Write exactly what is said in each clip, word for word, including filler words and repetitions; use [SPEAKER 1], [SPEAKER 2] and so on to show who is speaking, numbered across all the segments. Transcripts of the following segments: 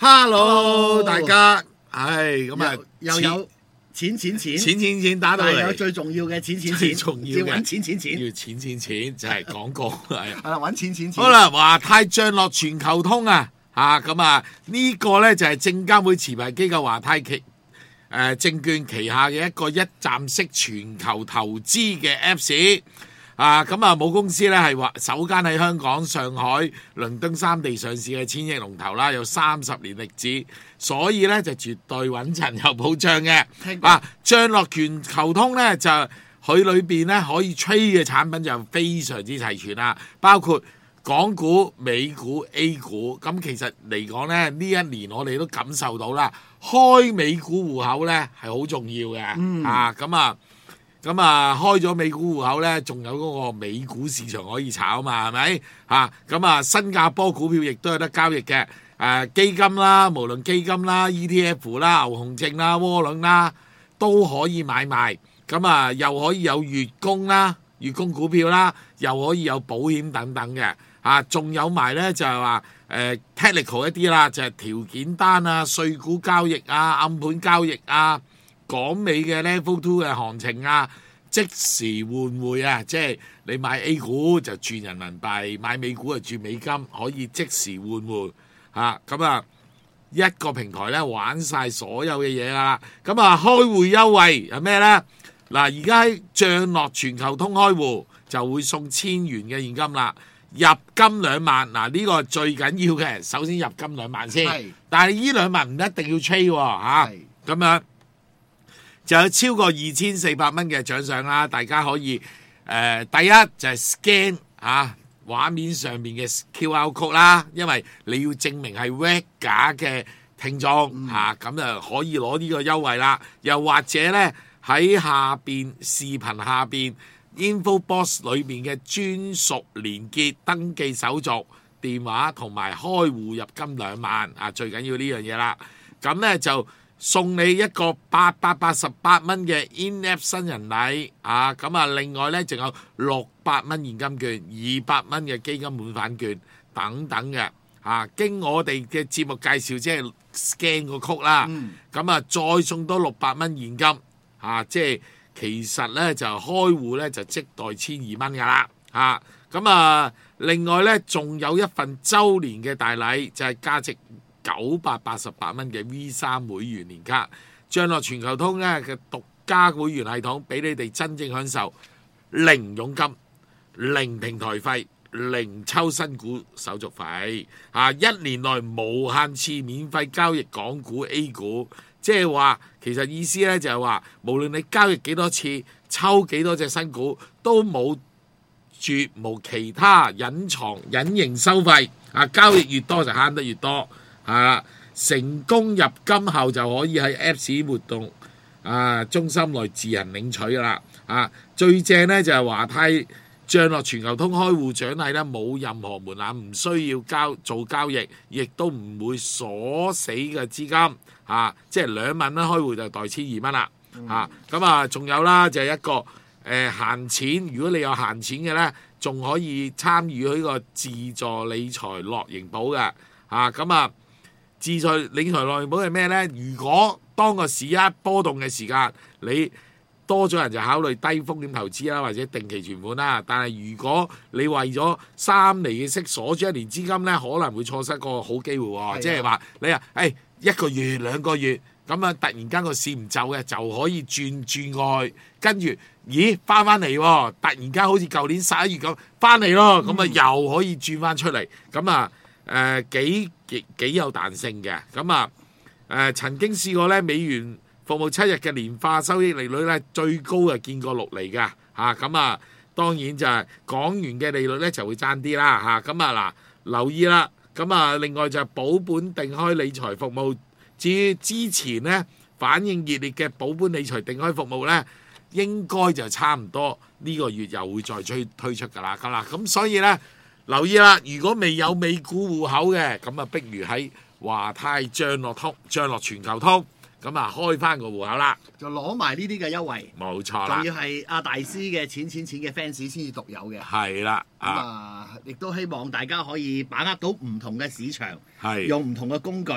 [SPEAKER 1] Hello，大家，唉，咁啊，
[SPEAKER 2] 又有錢錢錢，
[SPEAKER 1] 錢錢錢打到嚟，
[SPEAKER 2] 有最重要嘅錢錢錢，
[SPEAKER 1] 最重要嘅
[SPEAKER 2] 要揾錢錢錢，
[SPEAKER 1] 要錢錢錢就係廣告係。
[SPEAKER 2] 係啦，揾錢錢錢。
[SPEAKER 1] 好啦，華泰漲落全球通啊，嚇咁啊呢個咧就係證監會持牌機構華泰期誒證券旗下嘅一個一站式全球投資嘅 Apps。啊，咁啊，母公司咧係話首間喺香港、上海、倫敦三地上市嘅千億龍頭啦，有三十年歷史，所以咧就絕對穩陣有保障嘅。啊，漲落全球通咧就佢裏邊咧可以 trade 嘅產品就非常之齊全啦，包括港股、美股、A 股。咁其實嚟講咧，呢一年我哋都感受到啦，開美股戶口咧係好重要嘅。嗯、啊，咁啊。咁啊，開咗美股戶口咧，仲有嗰個美股市場可以炒嘛，係咪？嚇，咁啊，新加坡股票亦都有得交易嘅。誒、啊，基金啦，無論基金啦、E T F 啦、牛熊證啦、窩輪啦，都可以買賣。咁啊，又可以有月供啦、月供股票啦，又可以有保險等等嘅。啊，仲有埋咧就係話誒 technical 一啲啦，就係、是、條件單啊、碎股交易啊、暗盤交易啊。港美嘅 Level Two 嘅行情啊，即時換匯啊，即係你買 A 股就轉人民幣，買美股就轉美金，可以即時換匯嚇。咁啊，一個平台咧玩晒所有嘅嘢啦。咁啊，開戶優惠係咩咧？嗱，而家喺漲落全球通開戶就會送千元嘅現金啦，入金兩萬。嗱，呢個係最緊要嘅，首先入金兩萬先。係，但係呢兩萬唔一定要 trade 喎嚇。係，咁樣。就有超過二千四百蚊嘅獎賞啦，大家可以誒、呃、第一就係 scan 啊畫面上面嘅 Q R code 啦，因為你要證明係 regular 嘅聽眾嚇，咁、嗯、就可以攞呢個優惠啦。又或者咧喺下邊視頻下邊 info box 裏邊嘅專屬連結登記手續電話同埋開戶入金兩萬啊，最緊要呢樣嘢啦。咁咧就送你一個八百八十八蚊嘅 in-app 新人禮啊！咁啊，另外咧仲有六百蚊現金券、二百蚊嘅基金滿返券等等嘅啊。經我哋嘅節目介紹，即係 scan 個曲啦，咁、嗯、啊再送多六百蚊現金啊！即係其實咧就開戶咧就即袋千二蚊噶啦啊！咁啊，另外咧仲有一份週年嘅大禮，就係、是、價值九百八十八蚊嘅 V 三會員年卡，漲落全球通咧嘅獨家會員系統，俾你哋真正享受零佣金、零平台費、零抽新股手續費，啊一年內無限次免費交易港股 A 股，即係話其實意思咧就係話，無論你交易幾多次、抽幾多隻新股，都冇絕無其他隱藏隱形收費，啊交易越多就慳得越多。係啦，成功入金後就可以喺 Apps 活動啊中心內自行領取啦。啊，最正咧就係華泰漲落全球通開戶獎勵咧，冇任何門檻，唔需要交做交易，亦都唔會鎖死嘅資金。啊，即係兩萬蚊開戶就袋千二蚊啦。啊，咁啊仲有啦，就係一個誒、呃、閒錢，如果你有閒錢嘅咧，仲可以參與呢個自助理財樂盈保嘅。啊，咁啊〜自助理財樂盈保係咩呢？如果當個市一波動嘅時間，你多咗人就考慮低風險投資啦，或者定期存款啦。但係如果你為咗三厘嘅息鎖住一年資金呢，可能會錯失個好機會喎。即係話你啊，誒、哎、一個月兩個月咁啊，突然間個市唔就嘅，就可以轉轉外，跟住咦翻翻嚟喎，突然間好似舊年十一月咁翻嚟咯，咁啊、嗯、又可以轉翻出嚟，咁啊〜誒、呃、幾幾幾有彈性嘅，咁啊誒、呃、曾經試過咧，美元服務七日嘅年化收益利率咧最高啊見過六厘嘅嚇，咁啊當然就係港元嘅利率咧就會爭啲啦嚇，咁啊嗱留意啦，咁啊另外就係保本定開理財服務，至於之前咧反應熱烈嘅保本理財定開服務咧，應該就差唔多呢個月又會再推推出㗎啦，咁啦，咁所以咧。留意啦！如果未有美股戶口嘅，咁啊，不如喺華泰漲落通、漲落全球通，咁啊，開翻個戶口啦，
[SPEAKER 2] 就攞埋呢啲嘅優惠，
[SPEAKER 1] 冇錯啦。
[SPEAKER 2] 仲要係阿大師嘅錢錢錢嘅 fans 先至獨有嘅，
[SPEAKER 1] 係啦。
[SPEAKER 2] 咁啊，亦都希望大家可以把握到唔同嘅市場，
[SPEAKER 1] 係
[SPEAKER 2] 用唔同嘅工具，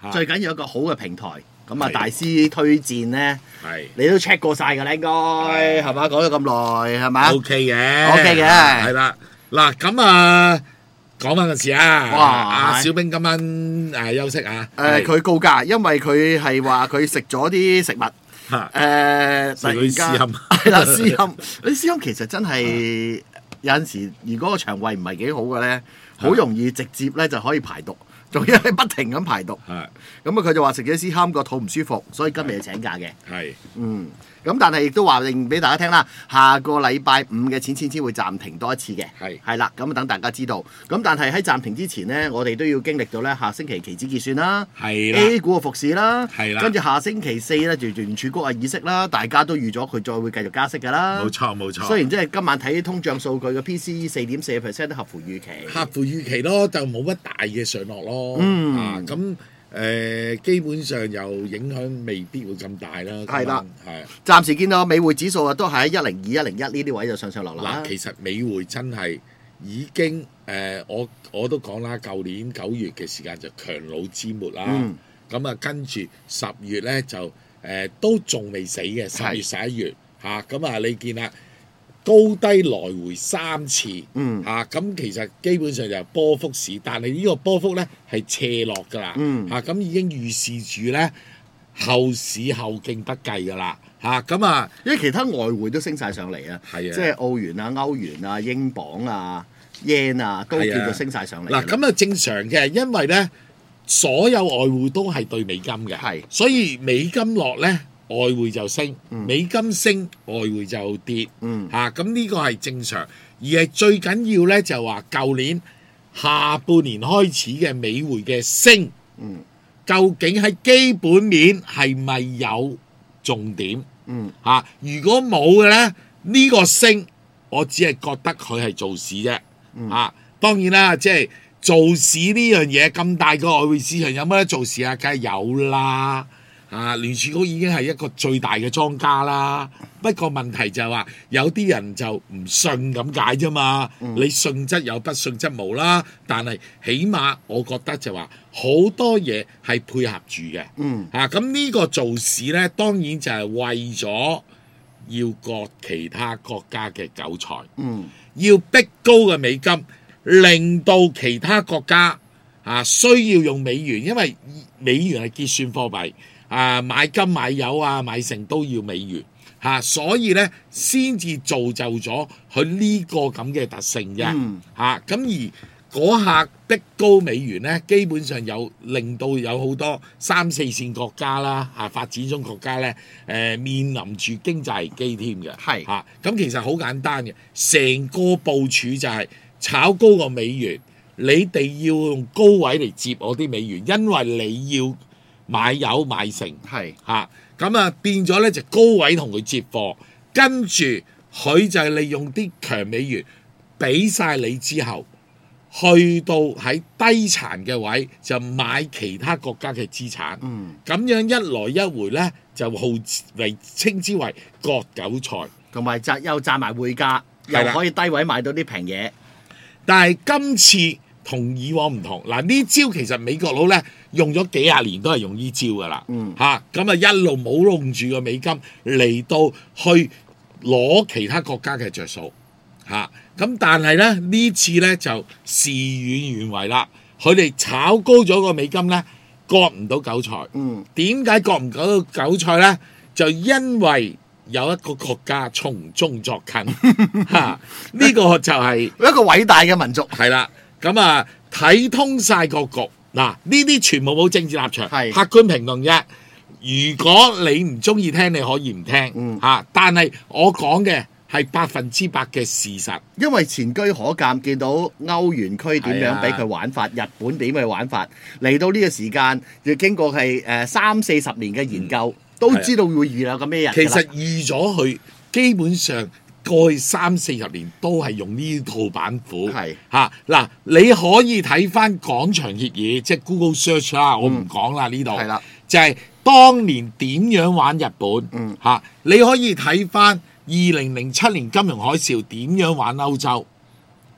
[SPEAKER 2] 最緊要一個好嘅平台。咁啊，
[SPEAKER 1] 係
[SPEAKER 2] 大師推薦咧，
[SPEAKER 1] 係
[SPEAKER 2] 你都 check 過晒㗎啦，應該係嘛？講咗咁耐係咪
[SPEAKER 1] O K 嘅
[SPEAKER 2] OK 嘅
[SPEAKER 1] 係啦。嗱咁啊，講翻個事啊。
[SPEAKER 2] 哇
[SPEAKER 1] 阿
[SPEAKER 2] 係
[SPEAKER 1] 小兵今晚誒休息啊。
[SPEAKER 2] 誒，
[SPEAKER 1] 係
[SPEAKER 2] 佢告假，因為佢係話佢食咗啲食物。
[SPEAKER 1] 嚇
[SPEAKER 2] 誒，
[SPEAKER 1] 食嗰啲絲堪
[SPEAKER 2] 係啦，絲堪，啲絲堪其實真係有陣時，如果個腸胃唔係幾好嘅咧，好容易直接咧就可以排毒，仲要係不停咁排毒。
[SPEAKER 1] 係
[SPEAKER 2] 咁啊，佢就話食咗絲堪個肚唔舒服，所以今日要請假嘅。
[SPEAKER 1] 係
[SPEAKER 2] 嗯，咁但係亦都話令俾大家聽啦，下個禮拜五嘅錢錢錢會暫停多一次嘅。
[SPEAKER 1] 係
[SPEAKER 2] 係啦，咁等大家知道。咁但係喺暫停之前呢，我哋都要經歷到咧下星期期指結算啦。
[SPEAKER 1] 係啦
[SPEAKER 2] A 股嘅復市啦，
[SPEAKER 1] 係啦
[SPEAKER 2] 跟住下星期四咧就聯儲局嘅議息啦，大家都預咗佢再會繼續加息㗎啦。
[SPEAKER 1] 冇錯冇錯。
[SPEAKER 2] 雖然即係今晚睇通脹數據嘅 P C E 四點四 percent 都合乎預期。
[SPEAKER 1] 合乎預期咯，就冇乜大嘅上落咯。
[SPEAKER 2] 嗯
[SPEAKER 1] 啊咁誒，基本上又影響未必會咁大啦。
[SPEAKER 2] 係啦，
[SPEAKER 1] 係。
[SPEAKER 2] 暫時見到美匯指數啊，都係喺一零二、一零一呢啲位就上上落落啦
[SPEAKER 1] 嗱，。其實美匯真係已經誒、呃，我我都講啦，舊年九月嘅時間就強弩之末啦。
[SPEAKER 2] 嗯
[SPEAKER 1] 咁啊、跟住十月咧就誒、呃、都仲未死嘅，十月十一月嚇。咁啊，你見啦，高低來回三次。
[SPEAKER 2] 嗯
[SPEAKER 1] 嚇咁、其實基本上就係波幅市，但係呢個波幅咧係斜落㗎啦。
[SPEAKER 2] 嗯
[SPEAKER 1] 嚇咁、已經預示住咧後市後勁不繼㗎啦。嚇咁啊，
[SPEAKER 2] 因為其他外匯都升晒上嚟啊，
[SPEAKER 1] 係啊
[SPEAKER 2] 即係澳元啊、歐元啊、英鎊啊、yen 啊，都
[SPEAKER 1] 係啊
[SPEAKER 2] 叫做升晒上嚟。
[SPEAKER 1] 嗱，咁啊正常嘅，因為咧所有外匯都係對美金嘅，
[SPEAKER 2] 係
[SPEAKER 1] 所以美金落咧，外匯就升；
[SPEAKER 2] 嗯
[SPEAKER 1] 美金升，外匯就跌。
[SPEAKER 2] 嗯
[SPEAKER 1] 嚇，咁呢個係正常，而係最緊要咧就話舊年下半年開始嘅美匯嘅升，
[SPEAKER 2] 嗯
[SPEAKER 1] 究竟喺基本面係咪有重點？
[SPEAKER 2] 嗯
[SPEAKER 1] 嚇、如果冇嘅咧，呢、個升我只係覺得佢係做市啫。
[SPEAKER 2] 嗯
[SPEAKER 1] 啊，當然啦，即係做市呢樣嘢咁大個外匯市場有乜得做市啊？梗係有啦。啊，聯儲局已經係一個最大嘅莊家啦。不過問題就係話有啲人就唔信咁解啫嘛。
[SPEAKER 2] 嗯
[SPEAKER 1] 你信則有，不信則無啦。但係起碼我覺得就話好多嘢係配合住嘅。
[SPEAKER 2] 嗯
[SPEAKER 1] 啊，咁呢個做市咧，當然就係為咗要割其他國家嘅韭菜，
[SPEAKER 2] 嗯
[SPEAKER 1] 要逼高嘅美金，令到其他國家啊需要用美元，因為美元係結算貨幣，啊買金買油啊買成都要美元嚇、啊，所以咧先至造就咗佢呢個咁嘅特性啫
[SPEAKER 2] 嗯
[SPEAKER 1] 嚇。咁、而嗰下逼高美元咧，基本上有令到有好多三四線國家啦嚇、啊、發展中國家咧誒、呃、面臨住經濟危機添嘅
[SPEAKER 2] 係
[SPEAKER 1] 嚇。咁、其實好簡單嘅，成個部署就係炒高個美元，你哋要用高位嚟接我啲美元，因為你要買油買成
[SPEAKER 2] 係
[SPEAKER 1] 嚇，咁啊變咗咧就高位同佢接貨，跟住佢就係利用啲強美元俾晒你之後，去到喺低殘嘅位就買其他國家嘅資產，咁、
[SPEAKER 2] 嗯
[SPEAKER 1] 樣一來一回咧就號為稱之為割韭菜。
[SPEAKER 2] 同埋賺又賺埋匯價，又
[SPEAKER 1] 係啦
[SPEAKER 2] 可以低位買到啲平嘢。
[SPEAKER 1] 但係今次同以往唔同，嗱呢招其實美國佬咧用咗幾廿年都係用呢招噶啦，
[SPEAKER 2] 嗯
[SPEAKER 1] 嚇咁啊一路冇弄住個美金嚟到去攞其他國家嘅着數嚇，咁、但係咧呢次咧就事與願違啦，佢哋炒高咗個美金咧割唔到韭菜，
[SPEAKER 2] 嗯
[SPEAKER 1] 點解割唔到韭菜咧？就因為有一個國家從中作梗嚇，呢、個就係、
[SPEAKER 2] 一個偉大嘅民族。
[SPEAKER 1] 係啦，咁啊睇通晒個局，嗱呢啲全部冇政治立場，
[SPEAKER 2] 係
[SPEAKER 1] 客觀評論啫。如果你唔中意聽，你可以唔聽嚇、
[SPEAKER 2] 嗯
[SPEAKER 1] 啊但係我講嘅係百分之百嘅事實。
[SPEAKER 2] 因為前車可鑑，見到歐元區點
[SPEAKER 1] 係啊
[SPEAKER 2] 樣俾佢玩法，日本點去玩法，嚟到呢個時間，要經過係誒三四十年嘅研究，都知道會預有咁嘅日㗎啦。
[SPEAKER 1] 其實預咗佢基本上過去三四十年都係用呢套板斧
[SPEAKER 2] 係
[SPEAKER 1] 嚇嗱，你可以睇翻廣場協議，即係 Google Search 啦，我唔講啦呢度。
[SPEAKER 2] 係啦，
[SPEAKER 1] 就係當年點樣玩日本
[SPEAKER 2] 嗯
[SPEAKER 1] 嚇、你可以睇翻二零零七年金融海嘯點樣玩歐洲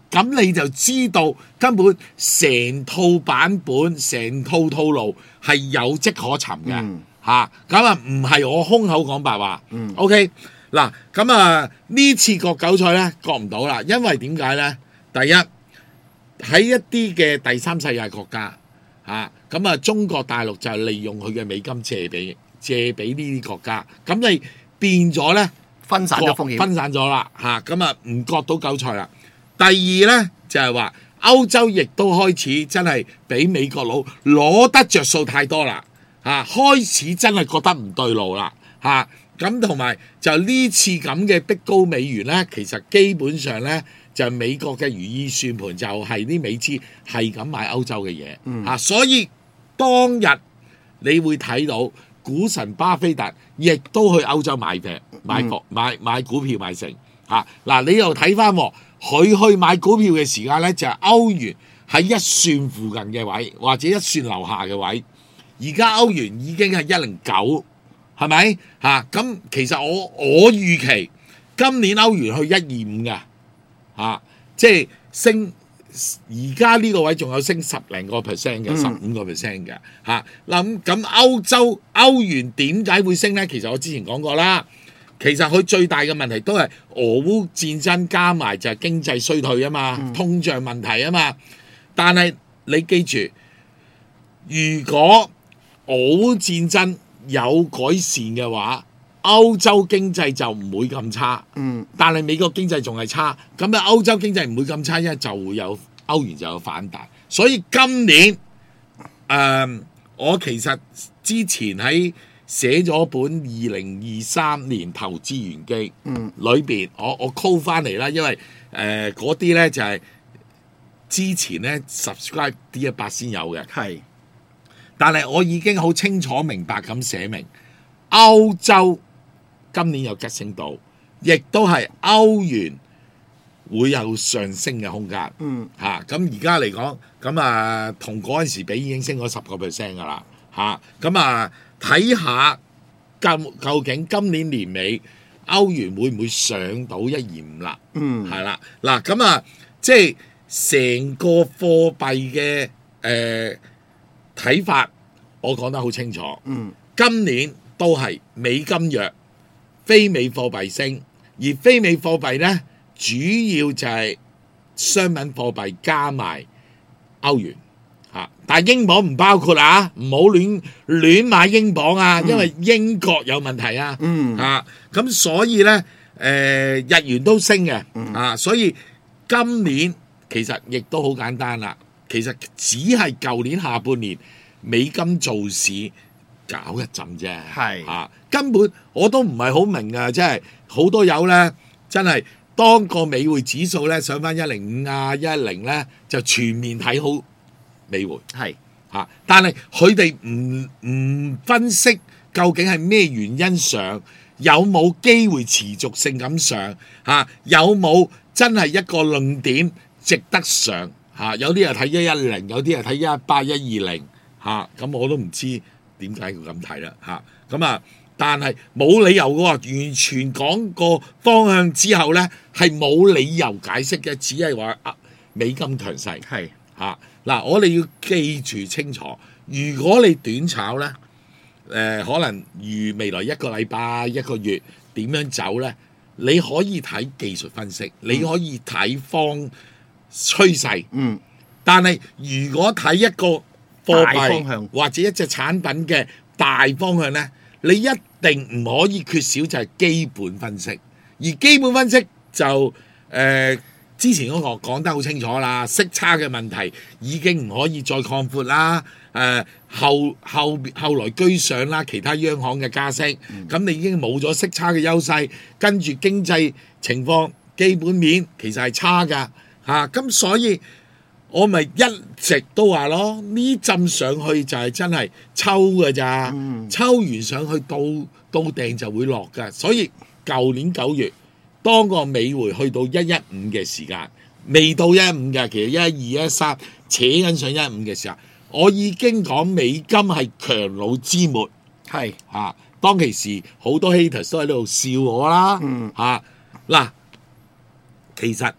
[SPEAKER 1] 咁你就知道根本成套版本、成套套路係有跡可尋嘅
[SPEAKER 2] 嗯
[SPEAKER 1] 嚇。咁啊，唔係我空口講白話。
[SPEAKER 2] 嗯
[SPEAKER 1] OK，嗱，咁啊呢次割韭菜咧割唔到啦，因為點解咧？第一喺一啲嘅第三世界國家嚇，咁啊中國大陸就係利用佢嘅美金借俾借俾呢啲國家，咁你變咗咧。
[SPEAKER 2] 分散咗風險。
[SPEAKER 1] 分散咗啦嚇，咁啊唔割到韭菜啦。第二咧就係話歐洲亦都開始真係俾美國佬攞得着數太多啦嚇，開始真係覺得唔對路啦嚇。咁同埋就呢次咁嘅逼高美元咧，其實基本上咧就係美國嘅如意算盤，就係啲美資係咁買歐洲嘅嘢嚇，所以當日你會睇到。股神巴菲特亦都去歐洲買平買股買買股票買成嚇嗱，你又睇翻佢去買股票嘅時間咧，就係、是、歐元喺一算附近嘅位，或者一算樓下嘅位。而家歐元已經係一零九，係咪嚇？咁、啊、其實我我預期今年歐元去一二五嘅嚇，即係升。而家呢個位仲有升十零個 percent 嘅，十五個 percent 嘅嚇。嗱咁歐洲歐元點解會升咧？其實我之前講過啦。其實佢最大嘅問題都係俄烏戰爭加埋就係經濟衰退啊嘛，嗯、通脹問題啊嘛。但係你記住，如果俄烏戰爭有改善嘅話，歐洲經濟就唔會咁差，嗯，但係美國經濟仲係差，咁啊歐洲經濟唔會咁差，因為就會有歐元就有反彈，所以今年誒、呃，我其實之前喺寫咗本二零二三年投資玄機，嗯，裏邊我我 call 翻嚟啦，因為誒嗰啲咧就係、是、之前咧 subscribe D 一百先有嘅，係是，但係我已經好清楚明白咁寫明歐洲。今年有急升到，亦都係歐元會有上升嘅空間。嗯，嚇咁而家嚟講，咁啊同嗰陣時比已經升咗十個 percent 噶啦。嚇咁啊睇下究究竟今年年尾歐元會唔會上到一二五啦？嗯，係啦。嗱咁啊，即係成個貨幣嘅誒睇法，我講得好清楚。嗯，今年都係美金弱。非美貨幣升，而非美貨幣咧主要就係商品貨幣加埋歐元嚇，但係英鎊唔包括啊，唔好亂亂買英鎊啊，因為英國有問題啊，嗯嚇，咁所以咧誒日元都升嘅啊，所以今年其實亦都好簡單啦，其實只係舊年下半年美金做市。搞一陣啫，係嚇、啊，根本我都唔係好明啊！即係好多友咧，真係當個美匯指數咧上翻一零五啊、一一零咧，就全面睇好美匯，係嚇、啊。但係佢哋唔唔分析究竟係咩原因上，有冇機會持續性咁上嚇、啊？有冇真係一個論點值得上嚇、啊？有啲人睇一一零，有啲人睇一一八、一二零嚇，咁我都唔知。點解佢咁睇啦？嚇咁啊！但係冇理由嘅喎，完全講個方向之後咧，係冇理由解釋嘅，只係話啊美金強勢係嚇嗱。我哋要記住清楚，如果你短炒咧，誒、呃、可能預未來一個禮拜、一個月點樣走咧，你可以睇技術分析，嗯、你可以睇方趨勢，嗯，但係如果睇一個貨幣或者一隻產品嘅大方向咧，你一定唔可以缺少就係基本分析。而基本分析就誒、呃、之前嗰個講得好清楚啦，息差嘅問題已經唔可以再擴闊啦。誒、呃、後後後來居上啦，其他央行嘅加息，咁、嗯、你已經冇咗息差嘅優勢，跟住經濟情況基本面其實係差㗎嚇，咁、啊、所以。我咪一直都話咯，呢浸上去就係真係抽㗎咋，嗯、抽完上去到到頂就會落㗎。所以舊年九月，當個美匯去到一一五嘅時間，未到一一五嘅，其實一一二、一一三扯緊上一一五嘅時候，我已經講美金係強弩之末，係嚇、啊。當其時好多 haters 都喺度笑我啦，嚇嗱、嗯啊，其實。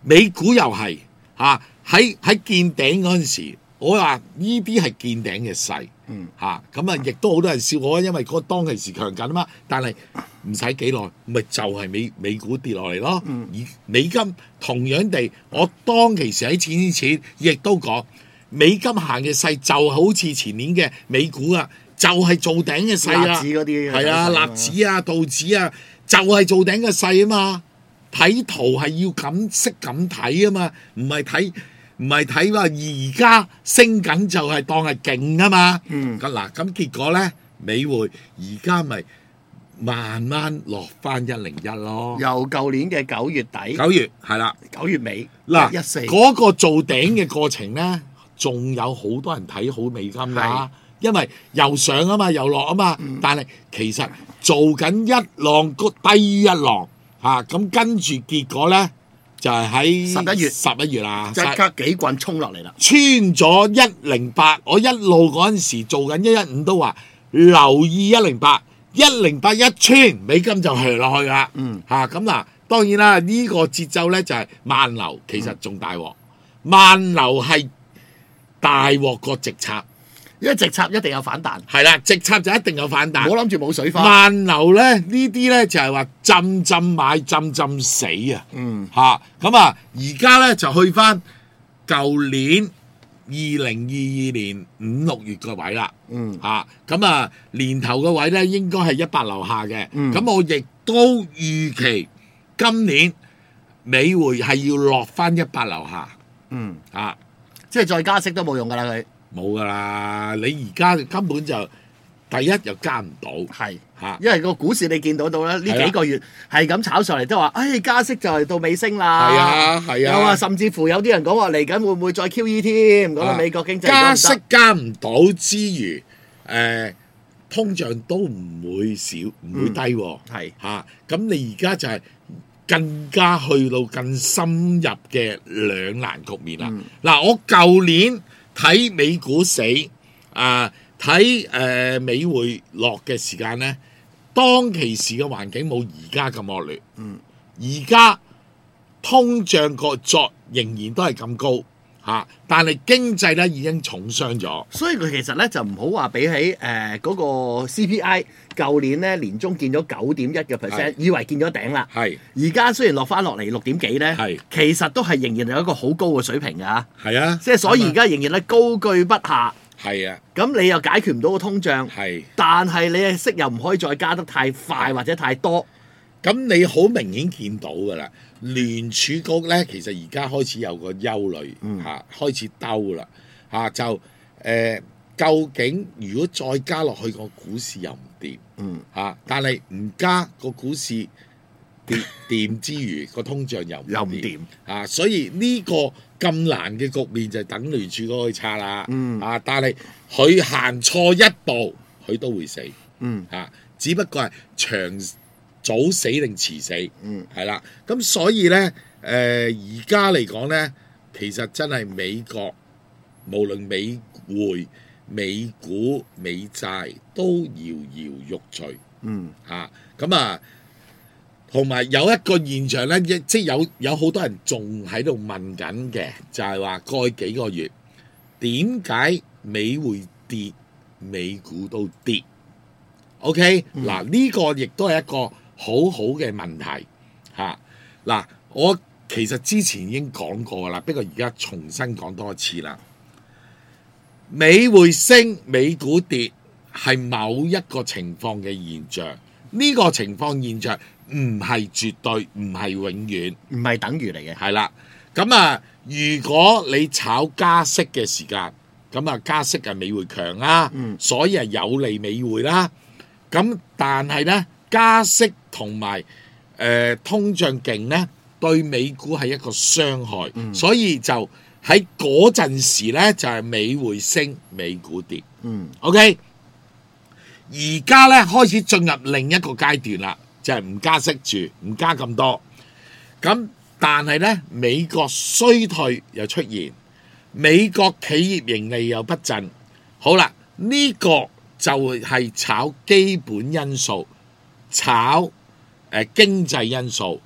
[SPEAKER 1] 美股又係嚇喺喺見頂嗰陣時，我話呢啲係見頂嘅勢。
[SPEAKER 2] 嗯
[SPEAKER 1] 嚇咁啊，亦都好多人笑我，因為嗰當其時強緊啊嘛。但係唔使幾耐，咪就係美美股跌落嚟咯。
[SPEAKER 2] 嗯
[SPEAKER 1] 而美金同樣地，我當其時喺錢錢錢，亦都講美金行嘅勢就好似前年嘅美股啊，就係、是、做頂嘅勢
[SPEAKER 2] 納
[SPEAKER 1] 啦。
[SPEAKER 2] 指嗰啲
[SPEAKER 1] 係啊，納指啊、道指啊，就係、是、做頂嘅勢啊嘛。睇圖係要咁識咁睇啊嘛，唔係睇。唔係睇話而家升緊就係當係勁啊嘛，
[SPEAKER 2] 嗯
[SPEAKER 1] 咁嗱咁結果咧，美匯而家咪慢慢落翻一零一咯。
[SPEAKER 2] 由舊年嘅九月底，
[SPEAKER 1] 九月係啦，
[SPEAKER 2] 九月尾
[SPEAKER 1] 嗱
[SPEAKER 2] 一四
[SPEAKER 1] 嗰個做頂嘅過程咧，仲有好多人睇好美金㗎
[SPEAKER 2] 係，
[SPEAKER 1] 因為又上啊嘛，又落啊嘛，
[SPEAKER 2] 嗯
[SPEAKER 1] 但係其實做緊一浪個低一浪嚇，咁、跟住結果咧。就係喺
[SPEAKER 2] 十一月
[SPEAKER 1] 十一月啦，
[SPEAKER 2] 即刻幾棍衝落嚟啦。
[SPEAKER 1] 穿咗一零八，我一路嗰陣時做緊一一五都話留意一零八，一零八一穿美金就去落去啦。
[SPEAKER 2] 嗯，
[SPEAKER 1] 嚇咁嗱，當然啦，呢、這個節奏咧就係、是、慢流，其實仲大鑊，慢流係大鑊過直插。
[SPEAKER 2] 因為直插一定有反彈，
[SPEAKER 1] 係啦，直插就一定有反彈。
[SPEAKER 2] 唔好諗住冇水花。
[SPEAKER 1] 慢流咧呢啲咧就係話浸浸買浸浸死啊！
[SPEAKER 2] 嗯，
[SPEAKER 1] 嚇咁啊！而家咧就去翻舊年二零二二年五六月個位啦。
[SPEAKER 2] 嗯，
[SPEAKER 1] 嚇咁啊，年頭個位咧應該係一百樓下嘅。咁、
[SPEAKER 2] 嗯
[SPEAKER 1] 我亦都預期今年美匯係要落翻一百樓下。
[SPEAKER 2] 嗯，
[SPEAKER 1] 啊，
[SPEAKER 2] 即係再加息都冇用㗎啦佢。
[SPEAKER 1] 冇噶啦！你而家根本就第一又加唔到，
[SPEAKER 2] 係
[SPEAKER 1] 嚇
[SPEAKER 2] 因為個股市你見到到咧，
[SPEAKER 1] 係啊
[SPEAKER 2] 呢幾個月係咁炒上嚟，都話，唉加息就嚟到尾聲啦。
[SPEAKER 1] 係啊係
[SPEAKER 2] 有
[SPEAKER 1] 啊
[SPEAKER 2] 啊，甚至乎有啲人講話嚟緊會唔會再 Q E 添？講到美國經濟
[SPEAKER 1] 加
[SPEAKER 2] 都唔得
[SPEAKER 1] 息加唔到之餘，誒、通脹都唔會少，唔會低喎。
[SPEAKER 2] 係
[SPEAKER 1] 嚇咁、你而家就係更加去到更深入嘅兩難局面啦。嗱、我舊年睇美股死，啊睇誒美匯落嘅時間咧，當其時嘅環境冇而家咁惡劣。
[SPEAKER 2] 嗯，
[SPEAKER 1] 而家通脹個作仍然都係咁高嚇、但係經濟咧已經重傷咗。
[SPEAKER 2] 所以佢其實咧就唔好話比起誒嗰個 C P I，舊年咧年中見咗九點一嘅 percent，
[SPEAKER 1] 係
[SPEAKER 2] 以為見咗頂啦。
[SPEAKER 1] 係
[SPEAKER 2] 而家雖然落翻落嚟六點幾咧，
[SPEAKER 1] 係
[SPEAKER 2] 其實都係仍然有一個好高嘅水平㗎。
[SPEAKER 1] 係啊，
[SPEAKER 2] 即係所以而家仍然係高居不下。
[SPEAKER 1] 係啊
[SPEAKER 2] 咁你又解決唔到個通脹，
[SPEAKER 1] 係。
[SPEAKER 2] 但係你嘅息又唔可以再加得太快或者太多。
[SPEAKER 1] 咁你好明顯見到㗎啦，聯儲局咧其實而家開始有個憂慮嚇、
[SPEAKER 2] 嗯
[SPEAKER 1] 開始兜啦嚇就誒、呃究竟如果再加落去個股市又唔掂
[SPEAKER 2] 嗯，
[SPEAKER 1] 嚇、但係唔加個股市跌掂之餘，個通脹又唔
[SPEAKER 2] 又唔掂
[SPEAKER 1] 啊，所以呢個咁難嘅局面就等聯儲局去拆啦。
[SPEAKER 2] 嗯
[SPEAKER 1] 啊，但係佢行錯一步，佢都會死。
[SPEAKER 2] 嗯
[SPEAKER 1] 啊，只不過係長早死定遲死。
[SPEAKER 2] 嗯，
[SPEAKER 1] 係啦。咁所以咧，誒而家嚟講咧，其實真係美國無論美匯、美股、美債都搖搖欲墜。
[SPEAKER 2] 嗯，
[SPEAKER 1] 嚇咁啊，同埋有一個現象咧，即即有有好多人仲喺度問緊嘅，就係話過去幾個月點解美匯跌，美股都跌？OK，嗱呢個亦都係一個好好嘅問題嚇。嗱、我其實之前已經講過啦，不過而家重新講多一次啦。美匯升，美股跌係某一個情況嘅現象。呢、個情況現象唔係絕對，唔係永遠，
[SPEAKER 2] 唔係等於嚟嘅。
[SPEAKER 1] 係啦。咁啊，如果你炒加息嘅時間，咁啊加息係美匯強啦，
[SPEAKER 2] 嗯
[SPEAKER 1] 所以係有利美匯啦。咁但係咧，加息同埋誒通脹勁咧，對美股係一個傷害，
[SPEAKER 2] 嗯
[SPEAKER 1] 所以就喺嗰陣時咧就係、美匯升，美股跌。
[SPEAKER 2] 嗯
[SPEAKER 1] OK，而家咧開始進入另一個階段啦，就係、唔加息住，唔加咁多。咁但係咧，美國衰退又出現，美國企業盈利又不振。好啦，呢、個就係炒基本因素，炒誒、呃、經濟因素。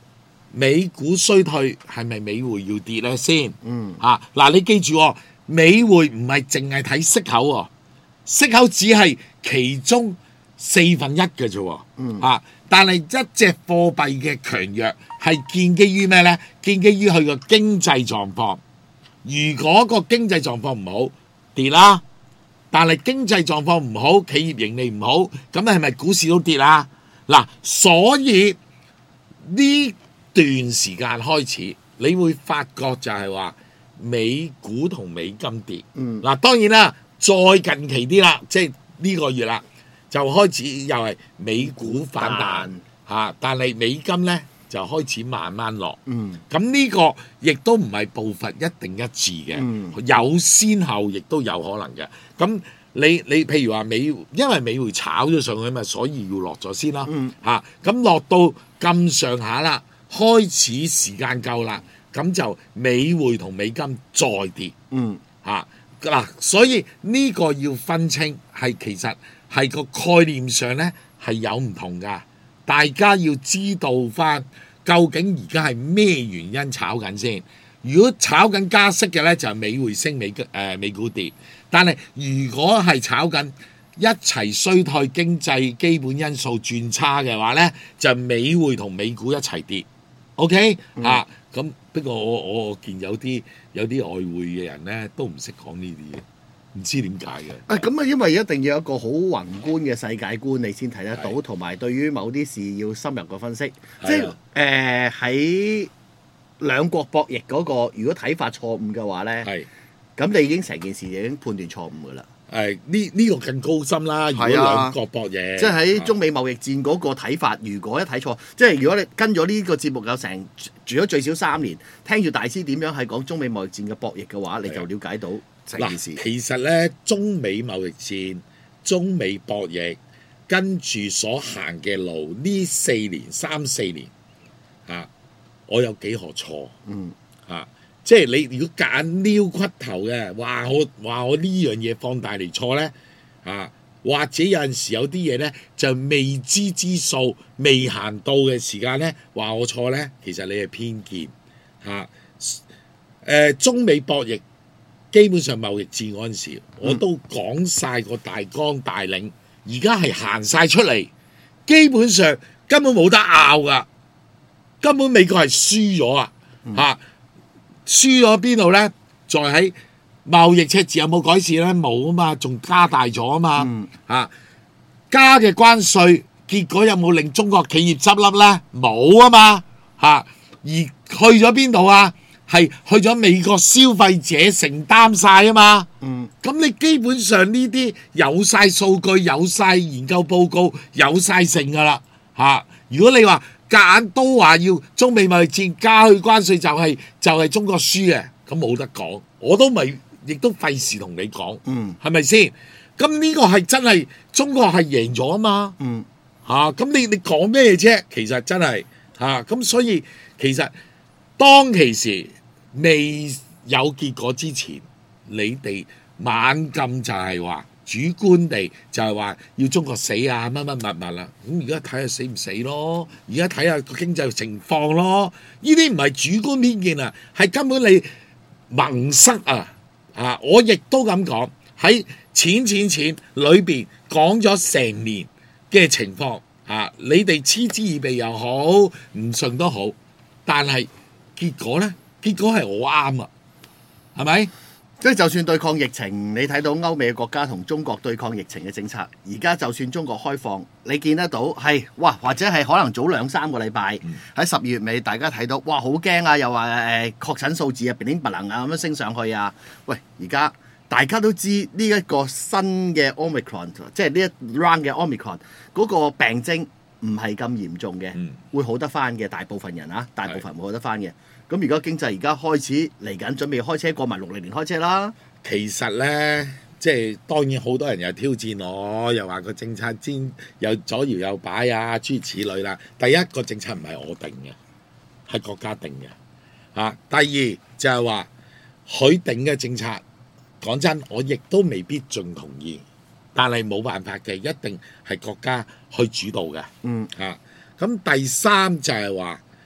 [SPEAKER 1] 美股衰退係咪美匯要跌咧先？
[SPEAKER 2] 嗯
[SPEAKER 1] 啊嗱，你記住喎，美匯唔係淨係睇息口喎，息口只係其中四分一嘅啫喎。
[SPEAKER 2] 嗯
[SPEAKER 1] 啊，但係一隻貨幣嘅強弱係建基於咩咧？建基於佢個經濟狀況。如果個經濟狀況唔好，跌啦。但係經濟狀況唔好，企業盈利唔好，咁係咪股市都跌啦？嗱，所以呢段時間開始，你會發覺就係話美股同美金跌。
[SPEAKER 2] 嗯
[SPEAKER 1] 嗱，當然啦，再近期啲啦，即係呢個月啦，就開始又係美股反彈嚇，但係美金咧就開始慢慢落。
[SPEAKER 2] 嗯
[SPEAKER 1] 咁呢個亦都唔係步伐一定一致嘅，
[SPEAKER 2] 嗯
[SPEAKER 1] 有先後，亦都有可能嘅。咁你你譬如話美，因為美匯炒咗上去嘛，所以要落咗先啦。
[SPEAKER 2] 嗯
[SPEAKER 1] 嚇，咁落到咁上下啦，開始時間夠啦，咁就美匯同美金再跌
[SPEAKER 2] 嗯
[SPEAKER 1] 嚇嗱、所以呢個要分清係其實係個概念上咧係有唔同噶，大家要知道翻究竟而家係咩原因炒緊先。如果炒緊加息嘅咧，就係美匯升美誒、呃、美股跌。但係如果係炒緊一齊衰退經濟基本因素轉差嘅話咧，就美匯同美股一齊跌。OK
[SPEAKER 2] 嗯
[SPEAKER 1] 啊，咁不過我我我見有啲有啲外匯嘅人咧都唔識講呢啲嘢，唔知點解嘅。
[SPEAKER 2] 啊，咁啊，因為一定要有一個好宏觀嘅世界觀，你先睇得到，
[SPEAKER 1] 係
[SPEAKER 2] 同埋對於某啲事要深入嘅分析。即係
[SPEAKER 1] 係啊
[SPEAKER 2] 誒喺兩國博弈嗰、個，如果睇法錯誤嘅話咧，
[SPEAKER 1] 係
[SPEAKER 2] 咁你已經成件事已經判斷錯誤噶啦。
[SPEAKER 1] 誒呢呢個更高深啦，如果
[SPEAKER 2] 係啊
[SPEAKER 1] 兩國博嘢，
[SPEAKER 2] 即係喺中美貿易戰嗰個睇法，如果一睇錯，即係如果你跟咗呢個節目有成住咗最少三年，聽住大師點樣係講中美貿易戰嘅博弈嘅話，你就了解到成件事
[SPEAKER 1] 嗱，。其實咧中美貿易戰、中美博弈跟住所行嘅路呢四年三四年嚇、啊，我有幾何錯？
[SPEAKER 2] 嗯
[SPEAKER 1] 嚇、啊即係你如果夾硬撩骨頭嘅，話我話我呢樣嘢放大嚟錯咧，啊，或者有陣時有啲嘢咧就未知之數未行到嘅時間咧，話我錯咧，其實你係偏見嚇。誒、中美博弈基本上貿易戰嗰陣時，我都講晒個大綱大領，而家係行晒出嚟，基本上根本冇得拗噶，根本美國係輸咗啊嚇！輸咗邊度咧？再喺貿易赤字有冇改善咧？冇啊嘛，仲加大咗啊嘛。
[SPEAKER 2] 嗯
[SPEAKER 1] 啊，加嘅關稅，結果有冇令中國企業執笠咧？冇啊嘛。嚇、而去咗邊度啊？係去咗美國消費者承擔晒啊嘛。
[SPEAKER 2] 嗯
[SPEAKER 1] 咁你基本上呢啲有晒數據、有晒研究報告、有晒性噶啦嚇。如果你話夾硬都話要中美貿易戰加去關稅就係、就係、中國輸嘅，咁冇得講，我都咪亦都費事同你講，
[SPEAKER 2] 嗯
[SPEAKER 1] 係咪先？咁呢個係真係中國係贏咗啊嘛
[SPEAKER 2] 嗯
[SPEAKER 1] 嚇，咁、你你講咩啫？其實真係嚇，咁、所以其實當其時未有結果之前，你哋猛咁就係話主觀地就係話要中國死啊乜乜物物啦，咁而家睇下死唔死咯，而家睇下個經濟情況咯，呢啲唔係主觀偏見啊，係根本你蒙塞啊啊！我亦都咁講喺錢錢錢裏邊講咗成年嘅情況啊，你哋嗤之以鼻又好，唔信都好，但係結果咧，結果係我啱啊，係咪？
[SPEAKER 2] 即係就算對抗疫情，你睇到歐美嘅國家同中國對抗疫情嘅政策，而家就算中國開放，你見得到係哇，或者係可能早兩三個禮拜喺十二月尾，大家睇到哇好驚啊，又話誒確診數字啊，零零不能啊咁樣升上去啊。喂，而家大家都知呢一個新嘅 Omicron，即係呢一 round 嘅 Omicron 嗰個病徵唔係咁嚴重嘅，
[SPEAKER 1] 嗯
[SPEAKER 2] 會好得翻嘅。大部分人啊，大部分會好得翻嘅。咁而家經濟而家開始嚟緊，準備開車過埋六零年開車啦。
[SPEAKER 1] 其實咧，即係當然好多人又挑戰我，又話個政策先又左搖右擺啊，諸如此類啦。第一個政策唔係我定嘅，係國家定嘅。啊，第二就係話佢定嘅政策，講真，我亦都未必盡同意，但係冇辦法嘅，一定係國家去主導嘅。
[SPEAKER 2] 嗯
[SPEAKER 1] 啊，咁第三就係話，誒、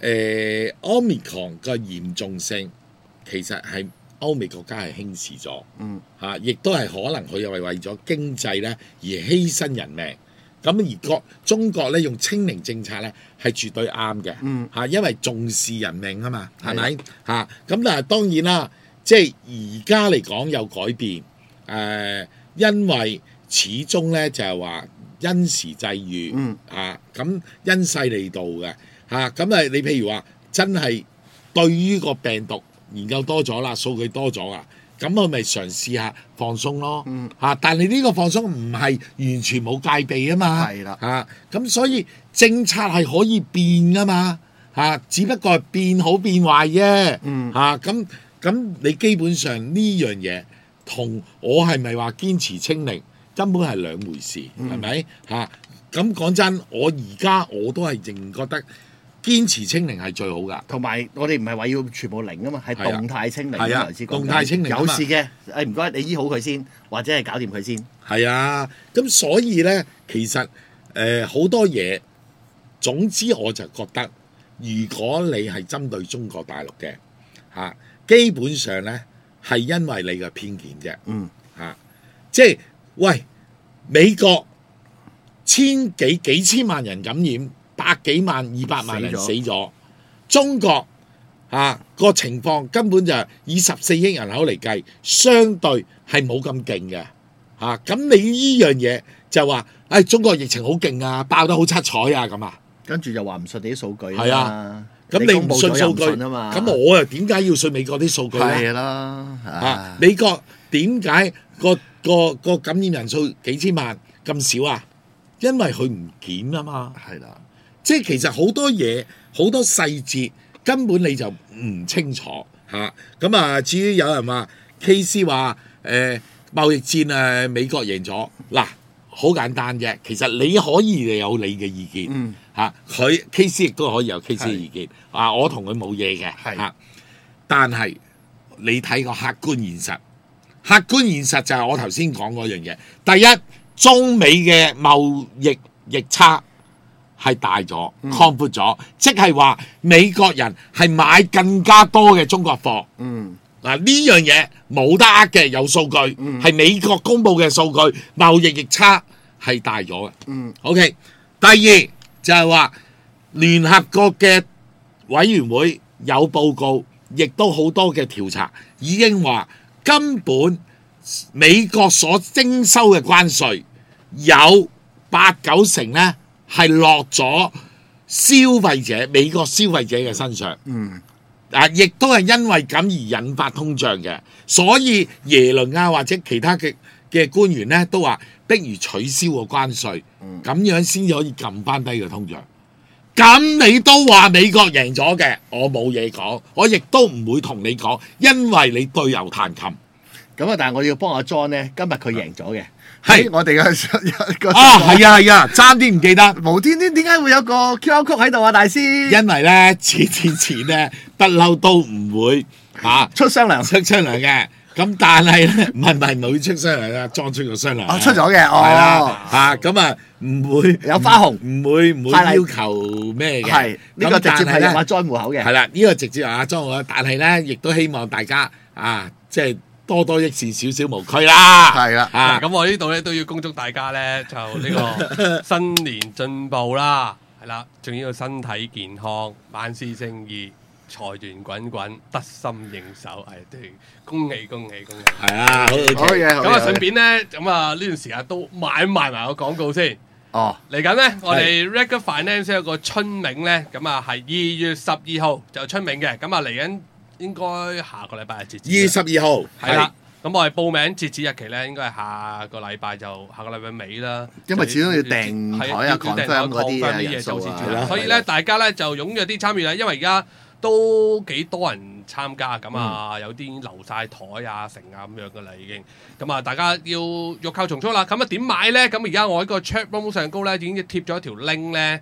[SPEAKER 1] 誒 Omicron 嘅嚴重性其實係歐美國家係輕視咗，
[SPEAKER 2] 嗯
[SPEAKER 1] 嚇，亦都係可能佢又係為咗經濟咧而犧牲人命。咁而國中國咧用清零政策咧係絕對啱嘅，
[SPEAKER 2] 嗯
[SPEAKER 1] 嚇，因為重視人命啊嘛，係咪
[SPEAKER 2] 係
[SPEAKER 1] 嚇？咁但係當然啦，即係而家嚟講有改變，誒、呃，因為始終咧就係話因時制宜，
[SPEAKER 2] 嗯
[SPEAKER 1] 啊，咁因勢利導嘅，嚇，咁啊你譬如話真係對於個病毒研究多咗啦，數據多咗啊。咁我咪嘗試下放鬆咯，嚇、
[SPEAKER 2] 嗯！
[SPEAKER 1] 但係呢個放鬆唔係完全冇戒備啊嘛，
[SPEAKER 2] 係啦
[SPEAKER 1] 嚇！咁所以政策係可以變噶嘛，嚇！只不過係變好變壞啫，
[SPEAKER 2] 嗯
[SPEAKER 1] 嚇！咁咁你基本上呢樣嘢同我係咪話堅持清零根本係兩回事，係咪嚇？咁講真，我而家我都係仍覺得堅持清零係最好噶。
[SPEAKER 2] 同埋我哋唔係話要全部零啊嘛，係
[SPEAKER 1] 係啊
[SPEAKER 2] 動態清零
[SPEAKER 1] 係啊
[SPEAKER 2] 為之講緊
[SPEAKER 1] 動態清零啊嘛
[SPEAKER 2] 有事嘅，誒唔該你醫好佢先，或者係搞掂佢先。
[SPEAKER 1] 係啊，咁所以咧，其實誒好、多嘢，總之我就覺得，如果你係針對中國大陸嘅嚇，基本上咧係因為你嘅偏見啫。
[SPEAKER 2] 嗯
[SPEAKER 1] 嚇、即係喂美國千幾幾千萬人感染，百幾萬、二百萬人
[SPEAKER 2] 死咗
[SPEAKER 1] 死咗，中國啊個情況根本就係以十四億人口嚟計，相對係冇咁勁嘅嚇。咁、你呢樣嘢就話，誒、哎、中國疫情好勁啊，爆得好七彩啊咁啊。
[SPEAKER 2] 跟住就話唔信你啲數據
[SPEAKER 1] 係啊，咁你唔
[SPEAKER 2] 公佈咗又
[SPEAKER 1] 信數據
[SPEAKER 2] 啊嘛，
[SPEAKER 1] 咁我又點解要信美國啲數據咧？
[SPEAKER 2] 係啦，
[SPEAKER 1] 啊
[SPEAKER 2] 啊！
[SPEAKER 1] 美國點解個個個感染人數幾千萬咁少啊？因為佢唔檢啊嘛。
[SPEAKER 2] 係啦，
[SPEAKER 1] 即係其實好多嘢好多細節根本你就唔清楚嚇。咁啊，至於有人話 K C 話誒貿易戰誒美國贏咗，嗱好簡單啫。其實你可以有你嘅意見
[SPEAKER 2] 嗯
[SPEAKER 1] 嚇，佢、K C 亦都可以有 K C 嘅
[SPEAKER 2] 係
[SPEAKER 1] 意見啊。我同佢冇嘢嘅
[SPEAKER 2] 係
[SPEAKER 1] 嚇，但係你睇個客觀現實，客觀現實就係我頭先講嗰樣嘢。第一，中美嘅貿易逆差係大咗、擴闊咗，即係話美國人係買更加多嘅中國貨。
[SPEAKER 2] 嗯
[SPEAKER 1] 嗱呢樣嘢冇得呃嘅，有數據係、美國公佈嘅數據，貿易逆差係大咗嘅。
[SPEAKER 2] 嗯
[SPEAKER 1] OK，第二就係話聯合國嘅委員會有報告，亦都好多嘅調查已經話根本美國所徵收嘅關稅有八九成咧係落咗消費者美國消費者嘅身上。
[SPEAKER 2] 嗯
[SPEAKER 1] 啊！亦都係因為咁而引發通脹嘅，所以耶倫啊或者其他嘅嘅官員咧都話，不如取消個關稅，咁樣先至可以撳翻低個通脹。咁你都話美國贏咗嘅，我冇嘢講，我亦都唔會同你講，因為你對牛彈琴。
[SPEAKER 2] 咁啊，但係我要幫阿 John 咧，今日佢贏咗嘅，
[SPEAKER 1] 係
[SPEAKER 2] 喺我哋嘅個
[SPEAKER 1] 啊，係啊係啊，爭啲唔記得。
[SPEAKER 2] 無端端點解會有個 Q R code 喺度啊，大師？
[SPEAKER 1] 因為咧，次次錢咧不嬲都唔會啊
[SPEAKER 2] 出雙糧
[SPEAKER 1] 出雙糧嘅。咁但係咧，唔係唔係唔會出雙糧啦，裝出個雙糧。
[SPEAKER 2] 哦，出咗嘅，
[SPEAKER 1] 係啦
[SPEAKER 2] 哦，，
[SPEAKER 1] 嚇咁啊，唔會
[SPEAKER 2] 有花紅
[SPEAKER 1] 唔會唔會
[SPEAKER 2] 派禮
[SPEAKER 1] 要求咩嘅。
[SPEAKER 2] 係呢個直接係入阿 John 戶口嘅。
[SPEAKER 1] 係啦，呢個直接係阿莊我，但係咧，亦都希望大家啊，即係多多益善，少少無拘啦。
[SPEAKER 2] 係啦
[SPEAKER 1] 啊，
[SPEAKER 3] 咁我呢度咧都要恭祝大家咧就呢個新年進步啦，係啦，仲要身體健康，萬事勝意，財源滾滾，得心應手，係對，恭喜恭喜恭喜！
[SPEAKER 1] 係啊，好好
[SPEAKER 2] 好嘢，
[SPEAKER 3] 咁啊，
[SPEAKER 2] 好嘢
[SPEAKER 3] 順便咧，咁啊呢段時間都買埋埋個廣告先。
[SPEAKER 2] 哦，
[SPEAKER 3] 嚟緊咧，我哋 Regular Finance 有個春茗咧，咁啊係二月十二號就春茗嘅，咁啊嚟緊應該下個禮拜係截止。
[SPEAKER 1] 二月十二號
[SPEAKER 3] 係啦，咁我哋報名截止日期咧，應該係下個禮拜就下個禮拜尾啦。
[SPEAKER 2] 因為始終要訂台啊
[SPEAKER 3] 係要訂台
[SPEAKER 2] confirm 嗰啲啊
[SPEAKER 3] confirm 啲嘢
[SPEAKER 2] 人數啊
[SPEAKER 3] 就截止
[SPEAKER 1] 係啦
[SPEAKER 3] 啦。所以咧，大家咧就踴躍啲參與啦，因為而家都幾多人參加咁啊，有啲已經留晒台啊、成啊咁樣噶啦已經。咁啊，大家要欲購從速啦。咁啊點買咧？咁而家我喺個 chat room 上高咧已經貼咗一條 link 咧。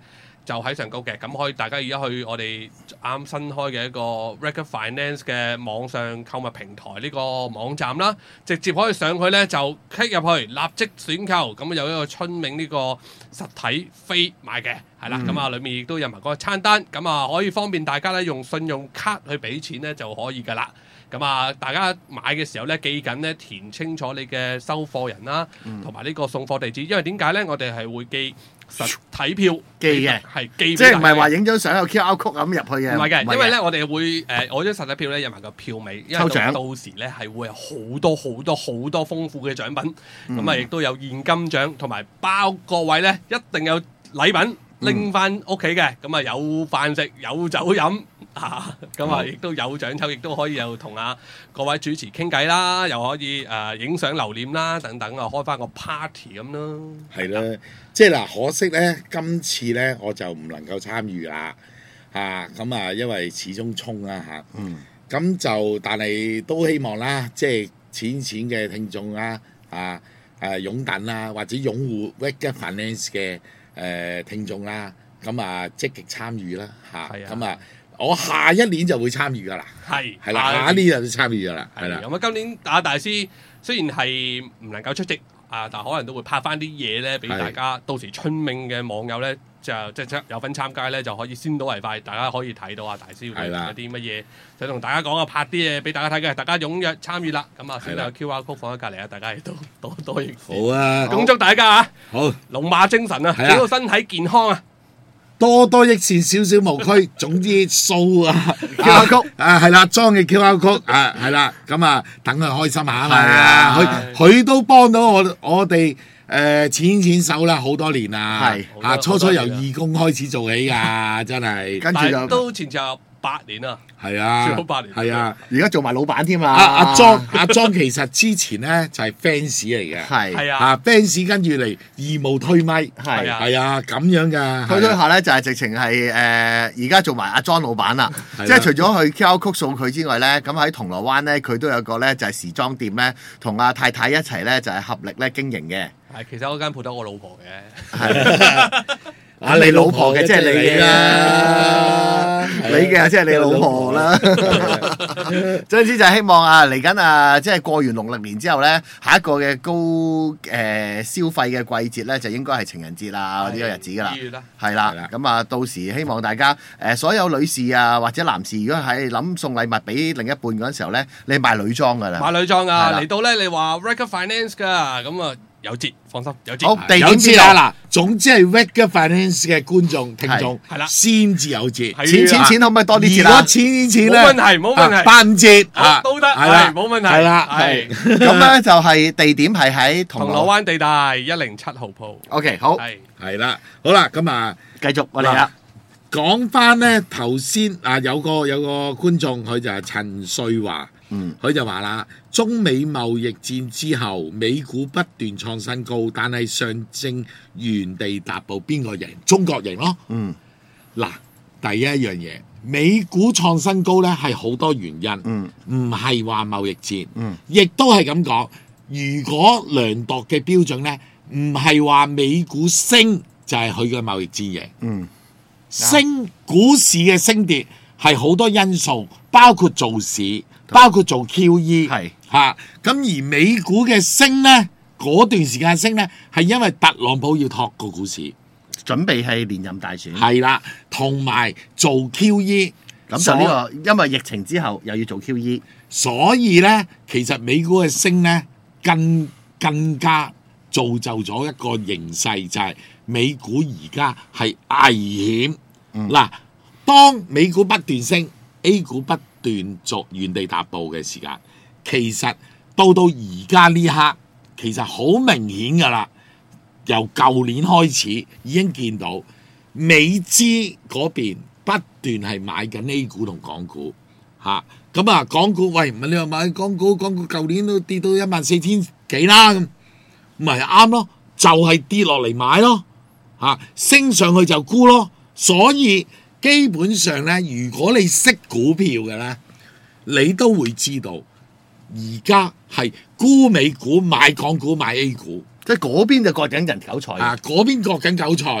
[SPEAKER 3] 就喺上高嘅，咁可以大家而家去我哋啱新開嘅一個 Record Finance 嘅網上購物平台呢個網站啦，直接可以上去呢，就 click 入去，立即選購，咁有一個春茗呢個實體飛賣嘅，係啦，咁啊裏面亦都有埋個餐單，咁啊可以方便大家咧用信用卡去俾錢呢就可以噶啦。咁啊，大家買嘅時候咧，記緊咧填清楚你嘅收貨人啦，同埋呢個送貨地址，因為點解咧？我哋係會寄實體票
[SPEAKER 2] 寄嘅，
[SPEAKER 3] 係寄，
[SPEAKER 2] 即係唔係話影張相有 Q R code 咁入去嘅？
[SPEAKER 3] 唔係嘅，因為咧我哋會誒，我張實體票咧有埋個票尾，因為到到時咧係會有好多好多好多豐富嘅獎品，咁啊亦都有現金獎，同埋包各位咧一定有禮品拎翻屋企嘅，咁啊有飯食有酒飲。啊，咁啊，亦都有獎抽，亦都可以又同啊各位主持傾偈啦，又可以誒影相留念啦，等等啊，開翻個 party 咁咯。
[SPEAKER 1] 係啦，即係嗱，可惜咧，今次咧我就唔能夠參與啦，嚇咁啊，因為始終衝啦嚇。嗯。咁就但係都希望啦，即係淺淺嘅聽眾啦，啊誒擁躉啦，或者擁護 Record Finance 嘅誒聽眾啦，咁啊積極參與啦嚇。係啊。咁啊。我下一年就會參與噶啦，係係啦，下一年就會參與噶啦，係啦。
[SPEAKER 3] 咁啊，今年打大師雖然係唔能夠出席啊，但可能都會拍翻啲嘢咧，俾大家到時春茗嘅網友咧，就即係有份參加咧，就可以先到為快，大家可以睇到啊大師會有啲乜嘢，想同大家講啊，拍啲嘢俾大家睇嘅，大家踴躍參與啦。咁啊，先有 Q R code 放喺隔離啊，大家亦都多多益善。
[SPEAKER 1] 好啊，
[SPEAKER 3] 恭祝大家啊，
[SPEAKER 1] 好
[SPEAKER 3] 龍馬精神啊，整到身體健康啊！
[SPEAKER 1] 多多益善，少少無拘，總之數啊 Q R code 啊係啦，裝嘅 Q R code 啊係啦，咁啊等佢開心下啊嘛，佢佢都幫到我我哋誒淺淺手啦，好多年啦，係啊初初由義工開始做起㗎，真係，
[SPEAKER 3] 跟住就都前前有八年啊，
[SPEAKER 1] 係啊，
[SPEAKER 3] 超八年，
[SPEAKER 1] 係啊，
[SPEAKER 2] 而家做埋老闆添啊！
[SPEAKER 1] 阿阿莊阿莊其實之前咧就係 fans 嚟嘅，
[SPEAKER 2] 係
[SPEAKER 3] 係啊，
[SPEAKER 1] 啊 fans 跟住嚟義務推咪，
[SPEAKER 2] 係
[SPEAKER 1] 係啊咁樣㗎，
[SPEAKER 2] 推推下咧就係直情係誒而家做埋阿莊老闆啦，即係除咗去 Q R code 送佢之外咧，咁喺銅鑼灣咧佢都有個咧就係時裝店咧，同阿太太一齊咧就係合力咧經營嘅。
[SPEAKER 3] 係其實嗰間鋪頭我老婆嘅。
[SPEAKER 2] 係啊！你老婆嘅即係你嘅啦，你嘅即係你老婆啦。總之就係希望啊，嚟緊啊，即係過完農曆年之後咧，下一個嘅高誒、呃、消費嘅季節咧，就應該係情人節啦呢個日子噶啦。係啦，咁啊，到時希望大家誒、呃、所有女士啊或者男士，如果係諗送禮物俾另一半嗰陣時候咧，你買女裝噶啦，
[SPEAKER 3] 買女裝啊！嚟到咧，你話 Record Finance 噶咁啊。有折，放心，有折。
[SPEAKER 2] 好，地點
[SPEAKER 1] 知啦嗱，總之係 Record Finance 嘅觀眾聽眾
[SPEAKER 3] 係啦，
[SPEAKER 1] 先至有折。
[SPEAKER 2] 錢錢錢可唔可以多啲折啊？
[SPEAKER 1] 如果錢錢咧，
[SPEAKER 3] 冇問題，冇問題，
[SPEAKER 1] 八五折啊
[SPEAKER 3] 都得，
[SPEAKER 1] 係啦，
[SPEAKER 3] 冇問題，
[SPEAKER 1] 係啦，
[SPEAKER 3] 係。
[SPEAKER 2] 咁咧就係地點係喺銅
[SPEAKER 3] 鑼灣地帶一零七號鋪。
[SPEAKER 2] OK，好，
[SPEAKER 3] 係
[SPEAKER 1] 係啦，好啦，咁啊，
[SPEAKER 2] 繼續我哋啦。
[SPEAKER 1] 講翻咧頭先啊，有個有個觀眾佢就係陳瑞華。嗯，佢就話啦，中美貿易戰之後，美股不斷創新高，但係上證原地踏步，邊個贏？中國贏咯。嗯，嗱，第一樣嘢，美股創新高咧係好多原因，嗯，唔係話貿易戰，嗯，亦都係咁講。如果量度嘅標準咧，唔係話美股升就係佢嘅貿易戰贏，嗯，升股市嘅升跌係好多因素，包括做市。包括做 Q E 係嚇，咁而美股嘅升咧，嗰段時間升咧，係因為特朗普要托個股市，
[SPEAKER 2] 準備係連任大選，
[SPEAKER 1] 係啦，同埋做 Q E，
[SPEAKER 2] 咁就呢個因為疫情之後又要做 Q E，
[SPEAKER 1] 所以咧其實美股嘅升咧，更更加造就咗一個形勢，就係、是、美股而家係危險。嗱、嗯，當美股不斷升 ，A 股不斷作原地踏步嘅時間，其實到到而家呢刻，其實好明顯㗎啦。由舊年開始已經見到美資嗰邊不斷係買緊 A 股同港股嚇。咁啊，港股喂唔係你話買港股，港股舊年都跌到一萬四千幾啦，咁咪啱咯，就係、是、跌落嚟買咯嚇，升上去就沽咯，所以。基本上咧，如果你識股票嘅咧，你都會知道而家係沽美股買港股買 A 股，
[SPEAKER 2] 即係嗰邊就割緊人韭菜
[SPEAKER 1] 啊！嗰邊割緊韭菜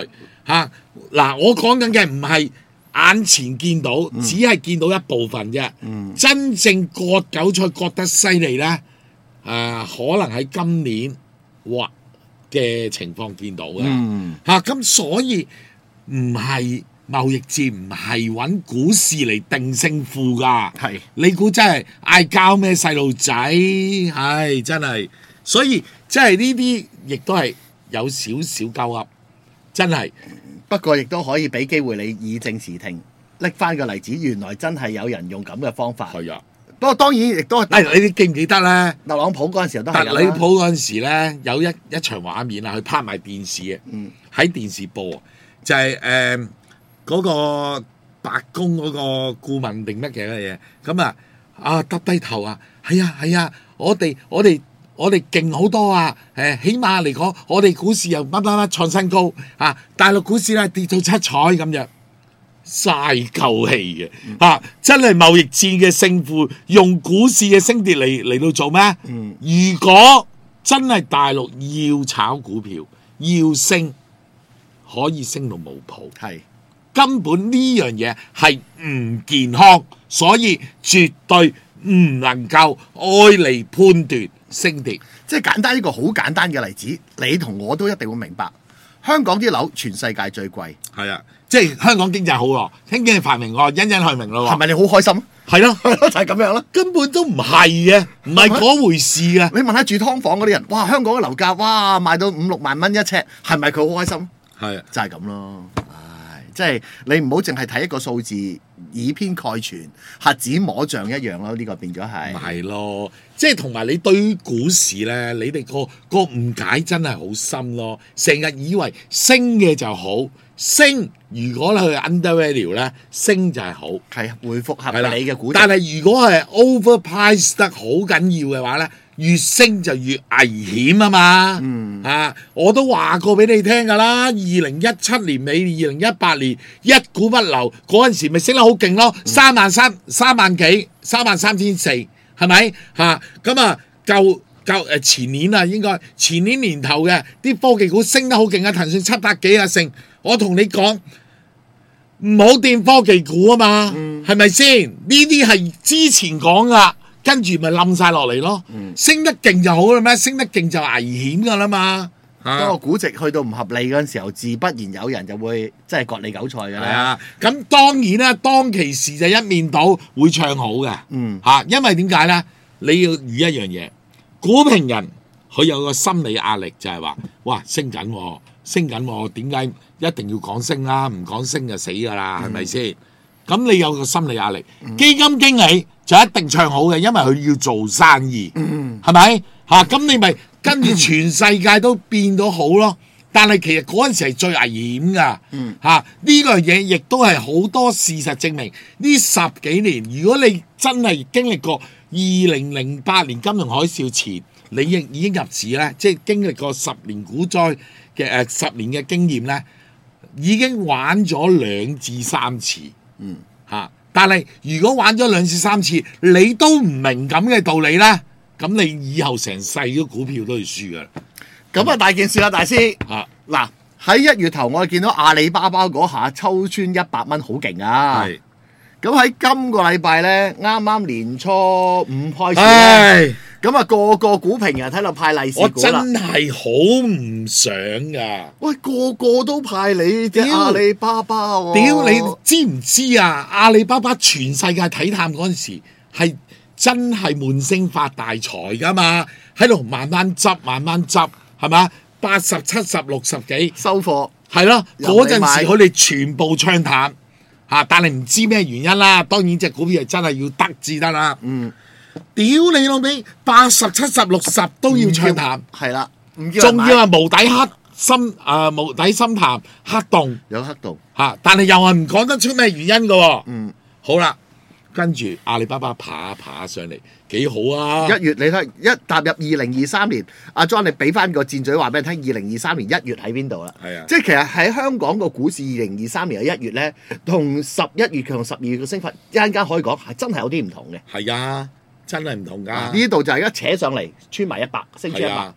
[SPEAKER 1] 嚇嗱，我講緊嘅唔係眼前見到，
[SPEAKER 2] 嗯
[SPEAKER 1] 只係見到一部分啫。
[SPEAKER 2] 嗯
[SPEAKER 1] 真正割韭菜割得犀利咧，誒、可能喺今年或嘅情況見到嘅
[SPEAKER 2] 嗯
[SPEAKER 1] 嚇，咁、所以唔係貿易戰，唔係揾股市嚟定勝負㗎。
[SPEAKER 2] 係
[SPEAKER 1] 你估真係嗌交咩細路仔？唉，真係，所以即係呢啲亦都係有少少鳩噏，真係。
[SPEAKER 2] 不過亦都可以俾機會你以正視聽，拎翻個例子，原來真係有人用咁嘅方法。
[SPEAKER 1] 係啊，
[SPEAKER 2] 不過當然亦都
[SPEAKER 1] 誒，你哋記唔記得咧？
[SPEAKER 2] 特朗普嗰陣時候都係
[SPEAKER 1] 特
[SPEAKER 2] 咁啦。
[SPEAKER 1] 里普嗰陣時咧，有一一場畫面啊，佢拍埋電視嘅，
[SPEAKER 2] 嗯
[SPEAKER 1] 喺電視播，就係誒嗰個白宮嗰個顧問定乜嘅嘢，咁啊啊耷低頭啊，係啊係啊，我哋我哋我哋勁好多啊！誒，起碼嚟講，我哋股市又乜乜乜創新高啊！大陸股市咧跌到七彩咁樣，嘥夠氣嘅嚇！真係貿易戰嘅勝負，用股市嘅升跌嚟嚟到做咩？
[SPEAKER 2] 嗯
[SPEAKER 1] 如果真係大陸要炒股票，要升，可以升到冇譜。
[SPEAKER 2] 係
[SPEAKER 1] 根本呢樣嘢係唔健康，所以絕對唔能夠愛嚟判斷升跌。
[SPEAKER 2] 即係簡單一個好簡單嘅例子，你同我都一定會明白。香港啲樓全世界最貴，
[SPEAKER 1] 係啊，即係香港經濟好咯，經濟繁榮喎，欣欣向榮咯喎。
[SPEAKER 2] 係咪你好開心？
[SPEAKER 1] 係咯，
[SPEAKER 2] 係咯，就係咁樣啦。
[SPEAKER 1] 根本都唔係嘅，唔係嗰回事嘅。
[SPEAKER 2] 你問下住劏房嗰啲人，哇！香港嘅樓價，哇，賣到五六萬蚊一尺，係咪佢好開心？
[SPEAKER 1] 係啊，
[SPEAKER 2] 就係咁咯。唉，即係你唔好淨係睇一個數字，以偏概全，瞎子摸象一樣咯。呢、個變咗係
[SPEAKER 1] 咪係咯，即係同埋你對於股市咧，你哋個個誤解真係好深咯。成日以為升嘅就好，升如果你去 undervalue 咧，升就係好。
[SPEAKER 2] 係回復合
[SPEAKER 1] 係啦
[SPEAKER 2] 理嘅估值。
[SPEAKER 1] 但係如果係 overprice 得好緊要嘅話咧，越升就越危險啊嘛。
[SPEAKER 2] 嗯
[SPEAKER 1] 啊，我都話過俾你聽㗎啦。二零一七年尾、二零一八年一股不留嗰陣時，咪升得好勁咯，三萬三、三萬幾、三萬三千四，係咪嚇？咁啊，舊舊誒前年啊，應該前年年頭嘅啲科技股升得好勁啊，騰訊七百幾啊成。我同你講。唔好掂科技股啊嘛，係咪先？呢啲係之前講噶，跟住咪冧晒落嚟咯。
[SPEAKER 2] 嗯
[SPEAKER 1] 升得勁就好啦咩？升得勁就危險噶啦嘛。
[SPEAKER 2] 當個估值去到唔合理嗰陣時候，自不然有人就會即係割你韭菜㗎啦。
[SPEAKER 1] 係啊，咁當然啦，當其時就一面倒會唱好嘅。
[SPEAKER 2] 嗯
[SPEAKER 1] 嚇，因為點解咧？你要預一樣嘢，股評人佢有個心理壓力就係話：哇，升緊喎，升緊喎，點解一定要講升啦？唔講升就死㗎啦，係咪先？咁你有個心理壓力，基金經理就一定唱好嘅，因為佢要做生意，係咪嚇？咁你咪跟住全世界都變到好咯。但係其實嗰陣時係最危險㗎，嚇呢個嘢亦都係好多事實證明。呢十幾年，如果你真係經歷過二零零八年金融海嘯前，你亦已經入市咧，即係經歷過十年股災嘅誒十年嘅經驗咧，已經玩咗兩至三次，
[SPEAKER 2] 嗯
[SPEAKER 1] 嚇。但係如果玩咗兩至三次，你都唔明咁嘅道理咧，咁你以後成世啲股票都要輸㗎啦。
[SPEAKER 2] 咁啊大件事啦，大師。
[SPEAKER 1] 啊，
[SPEAKER 2] 嗱喺一月頭，我哋見到阿里巴巴嗰下抽穿一百蚊，好勁啊！
[SPEAKER 1] 係，
[SPEAKER 2] 咁喺今個禮拜咧，啱啱年初五開始咧，
[SPEAKER 1] 唉，
[SPEAKER 2] 咁啊個個股評人喺度派利是
[SPEAKER 1] 我真
[SPEAKER 2] 股啦。
[SPEAKER 1] 係好唔想㗎。
[SPEAKER 2] 喂，個個都派你隻
[SPEAKER 1] 屌
[SPEAKER 2] 阿里巴巴喎、
[SPEAKER 1] 屌你知唔知啊？阿里巴巴全世界睇淡嗰陣時係真係悶聲發大財㗎嘛，喺度慢慢執，慢慢執，係嘛？八十、七十、六十幾，
[SPEAKER 2] 收貨。
[SPEAKER 1] 係咯。
[SPEAKER 2] 由你
[SPEAKER 1] 嗰陣
[SPEAKER 2] 買
[SPEAKER 1] 時佢哋全部唱淡嚇，但係唔知咩原因啦。當然隻股票係真係要得至得啦。
[SPEAKER 2] 嗯，
[SPEAKER 1] 屌你老味，八十、七十、六十都要唱淡，
[SPEAKER 2] 係啦，唔叫人買
[SPEAKER 1] 仲要係無底黑心啊、無底深潭黑洞。
[SPEAKER 2] 有黑洞。
[SPEAKER 1] 嚇！但係又係唔講得出咩原因嘅喎。
[SPEAKER 2] 嗯，
[SPEAKER 1] 好啦，跟住阿里巴巴爬爬上嚟，幾好啊！
[SPEAKER 2] 一月你睇一踏入二零二三年，阿 John 你俾翻個箭嘴話俾你聽，二零二三年一月喺邊度啦？
[SPEAKER 1] 係啊
[SPEAKER 2] 即係其實喺香港個股市二零二三年嘅一月咧，同十一月同十二月嘅升法，一陣間可以講係真係有啲唔同嘅。
[SPEAKER 1] 係啊，真係唔同㗎。
[SPEAKER 2] 呢度就係一扯上嚟，穿埋一百，升穿一百
[SPEAKER 1] 係啊。，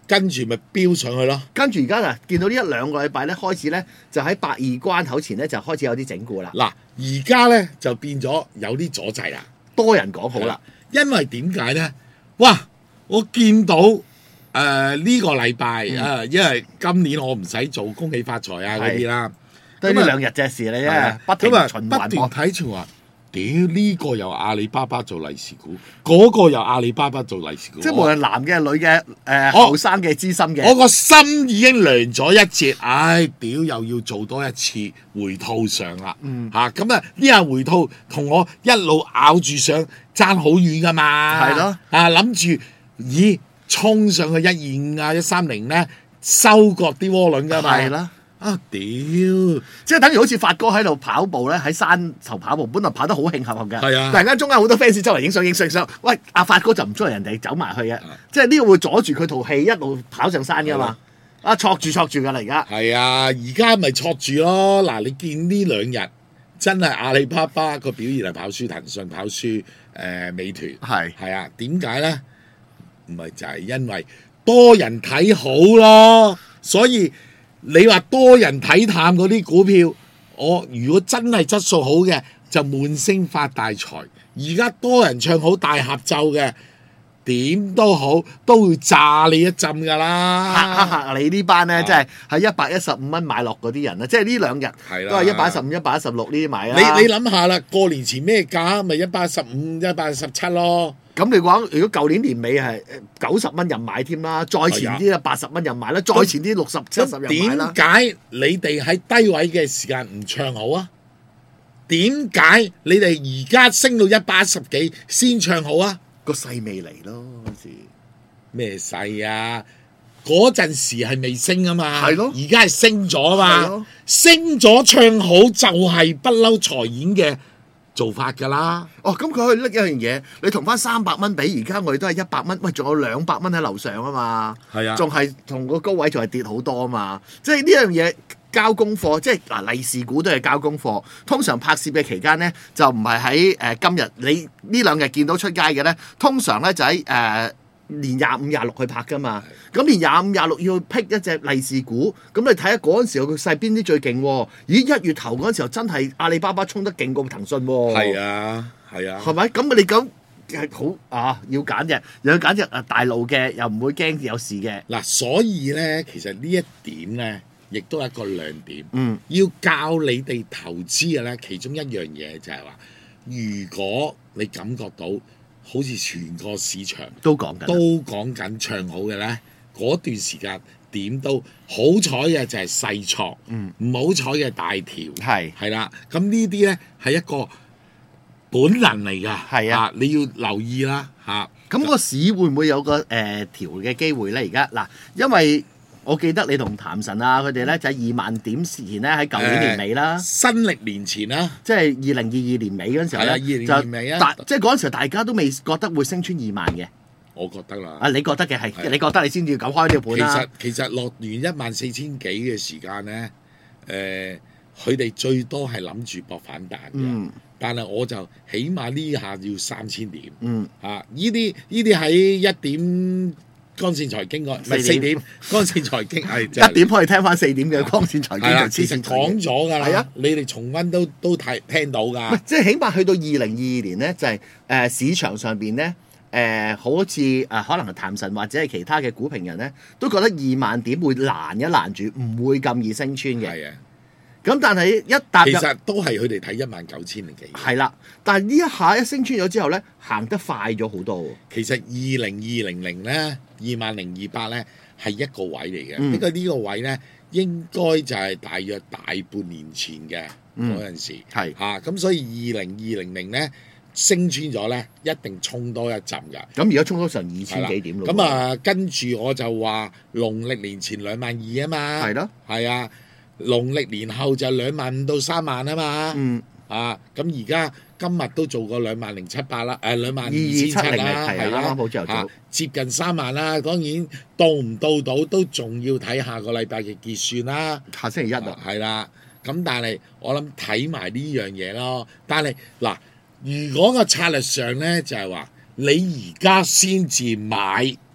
[SPEAKER 1] 跟住咪飆上去咯。
[SPEAKER 2] 跟住而家嗱，見到呢一兩個禮拜咧，開始咧就喺百二關口前咧就開始有啲整固啦。
[SPEAKER 1] 嗱，而家咧就變咗有啲阻滯啦。
[SPEAKER 2] 多人講好啦，
[SPEAKER 1] 因為點解咧？哇！我見到誒呢、呃呢個禮拜啊、呃，因為今年我唔使做恭喜發財啊嗰啲啦，
[SPEAKER 2] 都係呢兩日隻事嚟啫，不停
[SPEAKER 1] 咁啊
[SPEAKER 2] 循
[SPEAKER 1] 不斷
[SPEAKER 2] 環播。
[SPEAKER 1] 睇住話，屌呢、個由阿里巴巴做利是股，嗰、個由阿里巴巴做利是股，
[SPEAKER 2] 即係無論男嘅、女嘅、誒
[SPEAKER 1] 我
[SPEAKER 2] 後生嘅、資深嘅，
[SPEAKER 1] 我個心已經涼咗一截，唉，屌又要做多一次回吐上啦，
[SPEAKER 2] 嗯
[SPEAKER 1] 嚇咁啊呢下回吐同我一路咬住上爭好遠噶嘛，
[SPEAKER 2] 係咯，
[SPEAKER 1] 啊諗住咦衝上去一二五啊一三零咧收割啲窩輪噶嘛，
[SPEAKER 2] 係啦。
[SPEAKER 1] 啊屌！
[SPEAKER 2] 即係等於好似發哥喺度跑步咧，喺山頭跑步，本來跑得好興合合嘅。
[SPEAKER 1] 係啊
[SPEAKER 2] 突然間中間好多 fans 周圍影相影相影相，喂，阿發哥就唔出嚟，人哋走埋去嘅。即係呢個會阻住佢套氣一路跑上山噶嘛。啊，戳住戳住㗎啦而家。
[SPEAKER 1] 係啊，而家咪戳住咯。嗱，你見呢兩日真係阿里巴巴個表現係跑輸騰訊，跑輸誒、呃、美團。
[SPEAKER 2] 係
[SPEAKER 1] 係啊，點解咧？唔係就係因為多人睇好咯，所以你話多人睇淡嗰啲股票，我如果真係質素好嘅，就悶聲發大財。而家多人唱好大合奏嘅，點都好都會炸你一陣㗎
[SPEAKER 2] 嚇
[SPEAKER 1] 啦。
[SPEAKER 2] 嚇嚇你呢班咧，
[SPEAKER 1] 啊
[SPEAKER 2] 即係喺一百一十五蚊買落嗰啲人啦，即係呢兩日
[SPEAKER 1] 係啦
[SPEAKER 2] 都係一百一十五、一百一十六呢啲買
[SPEAKER 1] 你
[SPEAKER 2] 啦。
[SPEAKER 1] 你諗下啦，過年前咩價？咪一百十五、一百十七咯。
[SPEAKER 2] 咁你講，如果舊年年尾係九十蚊任買添啦，再前啲啊八十蚊任買啦，再前啲六十七十
[SPEAKER 1] 咁
[SPEAKER 2] 任買啦
[SPEAKER 1] 點。解你哋喺低位嘅時間唔唱好啊？點解你哋而家升到一百一十幾先唱好啊？
[SPEAKER 2] 個勢未嚟咯嗰時。
[SPEAKER 1] 咩勢啊？嗰陣時係未升啊嘛，
[SPEAKER 2] 係咯
[SPEAKER 1] 而家係升咗啊嘛
[SPEAKER 2] 係咯，
[SPEAKER 1] 升咗唱好就係不嬲財演嘅做法㗎啦。
[SPEAKER 2] 哦，咁佢可以拎一樣嘢，你同翻三百蚊比，而家我哋都係一百蚊，喂，仲有兩百蚊喺樓上啊嘛，
[SPEAKER 1] 係啊
[SPEAKER 2] 仲係同個高位仲係跌好多啊嘛，即係呢樣嘢交功課，即係嗱利是股都係交功課。通常拍攝嘅期間咧，就唔係喺誒今日你呢兩日見到出街嘅咧，通常咧就喺誒。呃年廿五廿六去拍噶嘛，咁年廿五廿六要去辟一隻利是股，咁你睇下嗰陣時候佢細邊啲最勁喎？咦，一月頭嗰陣時候真係阿里巴巴衝得勁過騰訊喎。
[SPEAKER 1] 係啊，係啊，
[SPEAKER 2] 係咪？咁你咁係好啊？要揀隻，又要揀隻啊大路嘅，又唔會驚有事嘅。
[SPEAKER 1] 嗱，所以咧，其實呢一點咧，亦都係一個亮點。
[SPEAKER 2] 嗯，
[SPEAKER 1] 要教你哋投資嘅咧，其中一樣嘢就係話，如果你感覺到好似全個市場
[SPEAKER 2] 都講緊。
[SPEAKER 1] 都講緊唱好嘅咧，嗰段時間點都好彩嘅就係細挫，
[SPEAKER 2] 嗯
[SPEAKER 1] 唔好彩嘅大條，
[SPEAKER 2] 係
[SPEAKER 1] 係啦。咁呢啲咧係一個本能嚟㗎，
[SPEAKER 2] 係啊
[SPEAKER 1] 你要留意啦嚇。
[SPEAKER 2] 咁個市會唔會有個誒、呃、調嘅機會咧？而家嗱，因為我記得你同譚神啊，佢哋咧就喺二萬點前咧，喺舊年年尾啦，
[SPEAKER 1] 新歷年前啦。
[SPEAKER 2] 即係二零二二年尾嗰陣時候
[SPEAKER 1] 係啊
[SPEAKER 2] 咧，
[SPEAKER 1] 2022
[SPEAKER 2] 就
[SPEAKER 1] 年尾啊
[SPEAKER 2] 大即係嗰陣時候大家都未覺得會升穿二萬嘅。
[SPEAKER 1] 我覺得啦。
[SPEAKER 2] 啊，你覺得嘅係
[SPEAKER 1] 係啊
[SPEAKER 2] 你覺得你先至要咁開呢個盤啦
[SPEAKER 1] 其實。其實落完一萬四千幾嘅時間咧，誒佢哋最多係諗住搏反彈嘅，
[SPEAKER 2] 嗯
[SPEAKER 1] 但係我就起碼呢下要三千點
[SPEAKER 2] 嗯，
[SPEAKER 1] 啊！呢啲呢啲喺一點光線財經嗰唔係
[SPEAKER 2] 四點
[SPEAKER 1] 四點光線財經係
[SPEAKER 2] 一點可以聽翻四點嘅光線財經
[SPEAKER 1] 係啦，
[SPEAKER 2] 同
[SPEAKER 1] 其實
[SPEAKER 2] 黐線財經
[SPEAKER 1] 講咗㗎
[SPEAKER 2] 係啊
[SPEAKER 1] 啦，你哋重温都都睇聽到
[SPEAKER 2] 唔
[SPEAKER 1] 㗎
[SPEAKER 2] 係，。即係起碼去到二零二二年咧，就係、誒、市場上邊咧，誒、好似誒、可能係譚神或者係其他嘅股評人咧，都覺得二萬點會攔一攔住，唔會咁易升穿嘅。
[SPEAKER 1] 係啊，
[SPEAKER 2] 咁但係一踏入
[SPEAKER 1] 其實都係佢哋睇一萬九千零幾。
[SPEAKER 2] 係啦，但係呢一下一升穿咗之後咧，行得快咗好多喎。
[SPEAKER 1] 其實二零二零零咧，二萬零二百咧係一個位嚟嘅。
[SPEAKER 2] 嗯
[SPEAKER 1] 呢個呢個位咧應該就係大約大半年前嘅
[SPEAKER 2] 嗯
[SPEAKER 1] 嗰陣時，
[SPEAKER 2] 係
[SPEAKER 1] 嚇咁、所以二零二零零咧升穿咗咧，一定衝多一陣㗎。
[SPEAKER 2] 咁而家衝咗成二
[SPEAKER 1] 係啦
[SPEAKER 2] 千幾點咯。
[SPEAKER 1] 咁，啊，跟住我就話農曆年前兩萬二啊嘛，
[SPEAKER 2] 係咯，
[SPEAKER 1] 係啊，農曆年後就兩萬五到三萬啊嘛。
[SPEAKER 2] 嗯，
[SPEAKER 1] 啊，咁而家今日都做過兩萬零七百啦，誒兩萬二
[SPEAKER 2] 二二
[SPEAKER 1] 千七
[SPEAKER 2] 七零
[SPEAKER 1] 啦，
[SPEAKER 2] 係啊，啱啱好朝頭
[SPEAKER 1] 啊
[SPEAKER 2] 早。
[SPEAKER 1] 接近三萬啦。當然到唔到到都仲要睇下個禮拜嘅結算啦，
[SPEAKER 2] 下星期一啊，
[SPEAKER 1] 係啦。咁但係我諗睇埋呢樣嘢咯。但係嗱，如果個策略上咧就係話，你而家先至買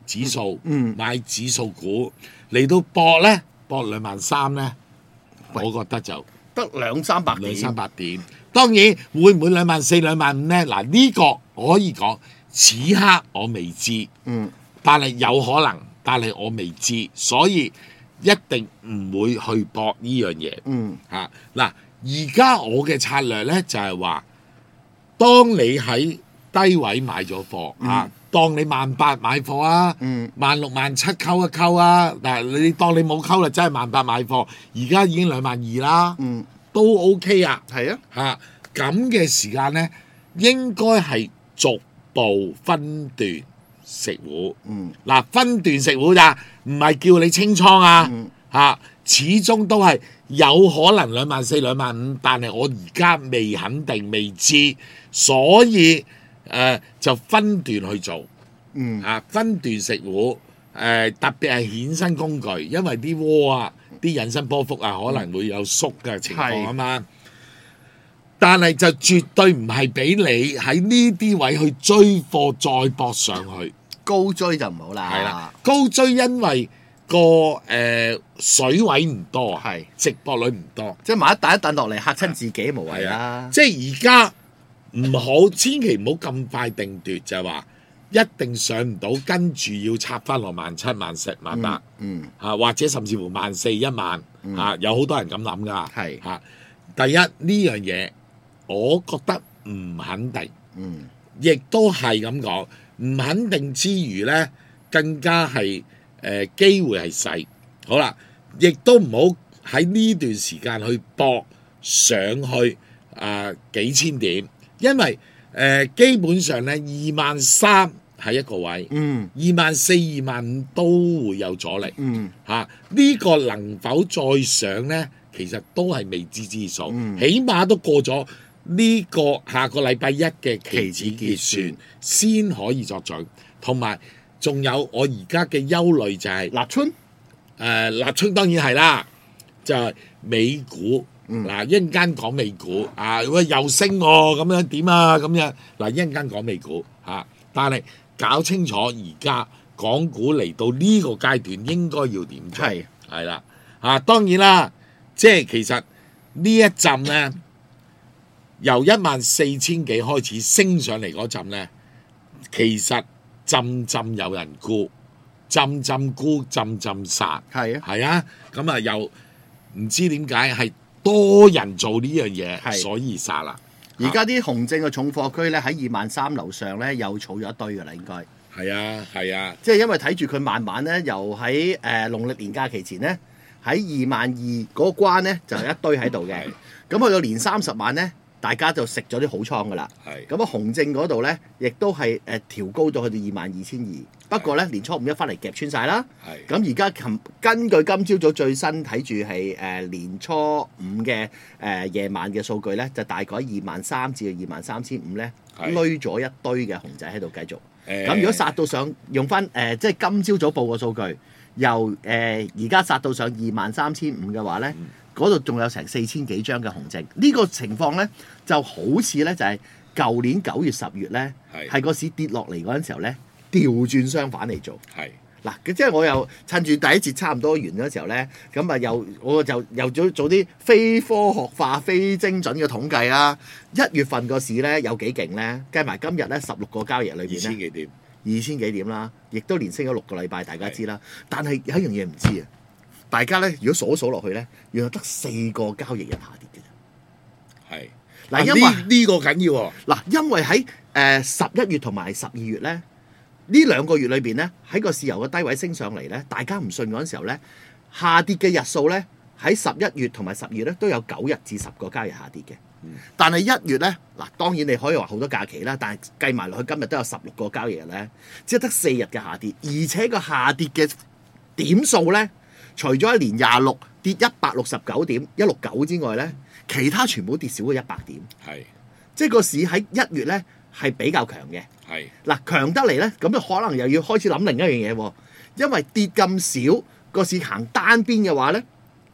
[SPEAKER 1] 指數，
[SPEAKER 2] 嗯
[SPEAKER 1] 買指數股嚟到搏咧，搏兩萬三咧，我覺得就
[SPEAKER 2] 得兩三百
[SPEAKER 1] 兩
[SPEAKER 2] 點，
[SPEAKER 1] 三百點。當然會唔會兩萬四、兩萬五咧？嗱呢個我可以講，此刻我未知，
[SPEAKER 2] 嗯
[SPEAKER 1] 但係有可能，但係我未知，所以一定唔會去搏呢樣嘢。
[SPEAKER 2] 嗯
[SPEAKER 1] 嚇嗱，而家我嘅策略咧就係話，當你喺低位買咗貨嚇，當你萬八買貨啊，
[SPEAKER 2] 嗯
[SPEAKER 1] 萬六萬七溝一溝啊，嗱你當你冇溝啦，真係萬八買貨，而家已經兩萬二啦，
[SPEAKER 2] 嗯，
[SPEAKER 1] 都 OK 啊
[SPEAKER 2] 係啊，
[SPEAKER 1] 嚇，咁嘅時間咧，應該係逐步分段食糊。
[SPEAKER 2] 嗯
[SPEAKER 1] 嗱，分段食糊咋，唔係叫你清倉啊
[SPEAKER 2] 嗯
[SPEAKER 1] 嚇、始終都係有可能兩萬四、兩萬五，但係我而家未肯定、未知，所以誒、呃就分段去做
[SPEAKER 2] 嗯
[SPEAKER 1] 啊，分段食糊誒、特別係衍生工具，因為啲窩啊、啲引伸波幅啊可能會有縮嘅情況啊嘛。但係就絕對唔係俾你喺呢啲位去追貨再搏上去。
[SPEAKER 2] 高追就唔好啦，
[SPEAKER 1] 係啦，高追因為個誒、呃水位唔多啊，
[SPEAKER 2] 係
[SPEAKER 1] 直播率唔多，
[SPEAKER 2] 即係買一彈一彈落嚟嚇親自己無謂啦，
[SPEAKER 1] 即係而家唔好，千祈唔好咁快定奪，就係話一定上唔到，跟住要插翻落萬七、萬十、萬八
[SPEAKER 2] 嗯
[SPEAKER 1] 嚇，或者甚至乎萬四、一萬嚇，有好多人咁諗噶
[SPEAKER 2] 係
[SPEAKER 1] 嚇。第一呢樣嘢，我覺得唔肯定。
[SPEAKER 2] 嗯
[SPEAKER 1] 亦都係咁講，唔肯定之餘咧，更加係誒、呃、機會係細。好啦，亦都唔好喺呢段時間去搏上去啊、呃、幾千點，因為誒、呃、基本上咧二萬三係一個位，
[SPEAKER 2] 嗯
[SPEAKER 1] 二萬四、二萬五都會有阻力
[SPEAKER 2] 嗯
[SPEAKER 1] 嚇。呢、個能否再上咧，其實都係未知之數，
[SPEAKER 2] 嗯
[SPEAKER 1] 起碼都過咗。呢個下個禮拜一嘅期指結算先可以作準，同埋仲有我而家嘅憂慮就係、
[SPEAKER 2] 立春
[SPEAKER 1] 誒立春當然係啦，就係、美股
[SPEAKER 2] 嗯
[SPEAKER 1] 嗱一陣間講美股啊，喂又升喎、咁樣點啊咁樣嗱一陣間講美股嚇、啊，但係搞清楚而家港股嚟到呢個階段應該要點做
[SPEAKER 2] 係
[SPEAKER 1] 係啦嚇，當然啦，即係其實呢一陣咧。由一萬四千幾開始升上嚟嗰陣咧，其實浸浸有人沽，浸浸沽，浸浸殺，
[SPEAKER 2] 係啊，
[SPEAKER 1] 係啊，咁啊又唔知點解係多人做呢樣嘢，
[SPEAKER 2] 係
[SPEAKER 1] 所以殺啦。
[SPEAKER 2] 而家啲紅證嘅重貨區咧喺二萬三樓上咧又儲咗一堆㗎啦，應該
[SPEAKER 1] 係啊係啊，
[SPEAKER 2] 即係因為睇住佢慢慢咧，由喺誒、呃、農曆年假期前咧喺二萬二嗰個關咧就有一堆喺度嘅，咁去到年三十晚咧。大家就食咗啲好倉㗎啦，
[SPEAKER 1] 係
[SPEAKER 2] 咁啊紅證嗰度咧，亦都係誒調高咗去到二萬二千二。不過咧，年初五一翻嚟夾穿晒啦。
[SPEAKER 1] 係
[SPEAKER 2] 咁而家琴根據今朝早最新睇住係誒年初五嘅誒、呃、夜晚嘅數據咧，就大概二萬三至到二萬三千五咧，
[SPEAKER 1] 係
[SPEAKER 2] 攏咗一堆嘅熊仔喺度繼續。
[SPEAKER 1] 誒
[SPEAKER 2] 咁如果殺到上用翻誒、呃、即係今朝早報個數據，由誒而家殺到上二萬三千五嘅話咧。
[SPEAKER 1] 嗯
[SPEAKER 2] 嗰度仲有成四千幾張嘅紅證，呢、這個情況咧就好似咧就係、是、舊年九月十月咧，
[SPEAKER 1] 係
[SPEAKER 2] 係個市跌落嚟嗰陣時候咧，調轉相反嚟做。
[SPEAKER 1] 係
[SPEAKER 2] 嗱，即係我又趁住第一節差唔多完嗰時候咧，咁啊又我就又做做啲非科學化、非精準嘅統計啦。一月份個市咧有幾勁咧？計埋今日咧十六個交易日裏
[SPEAKER 1] 二
[SPEAKER 2] 邊咧，
[SPEAKER 1] 千幾點？
[SPEAKER 2] 二千幾點啦，亦都連升咗六個禮拜，大家知啦。但係有一樣嘢唔知啊。大家咧，如果數一數落去咧，原來得四個交易日下跌嘅啫。
[SPEAKER 1] 係
[SPEAKER 2] 嗱，因
[SPEAKER 1] 呢
[SPEAKER 2] 為
[SPEAKER 1] 呢個緊要喎。
[SPEAKER 2] 嗱，因為喺誒十一月同埋十二月咧，呢兩個月裏邊咧，喺個市由個低位升上嚟咧，大家唔信嗰陣時候咧，下跌嘅日數咧，喺十一月同埋十二月咧都有九日至十個交易下跌嘅。但係一月咧，嗱當然你可以話好多假期啦，但係計埋落去今日都有十六個交易日咧，只係得四日嘅下跌，而且個下跌嘅點數咧。除咗一年廿六跌一百六十九點一六九之外咧，其他全部跌少過一百點，
[SPEAKER 1] 係
[SPEAKER 2] 即係個市喺一月咧係比較強嘅。
[SPEAKER 1] 係
[SPEAKER 2] 嗱強得嚟咧，咁就可能又要開始諗另一樣嘢喎，因為跌咁少個市行單邊嘅話咧，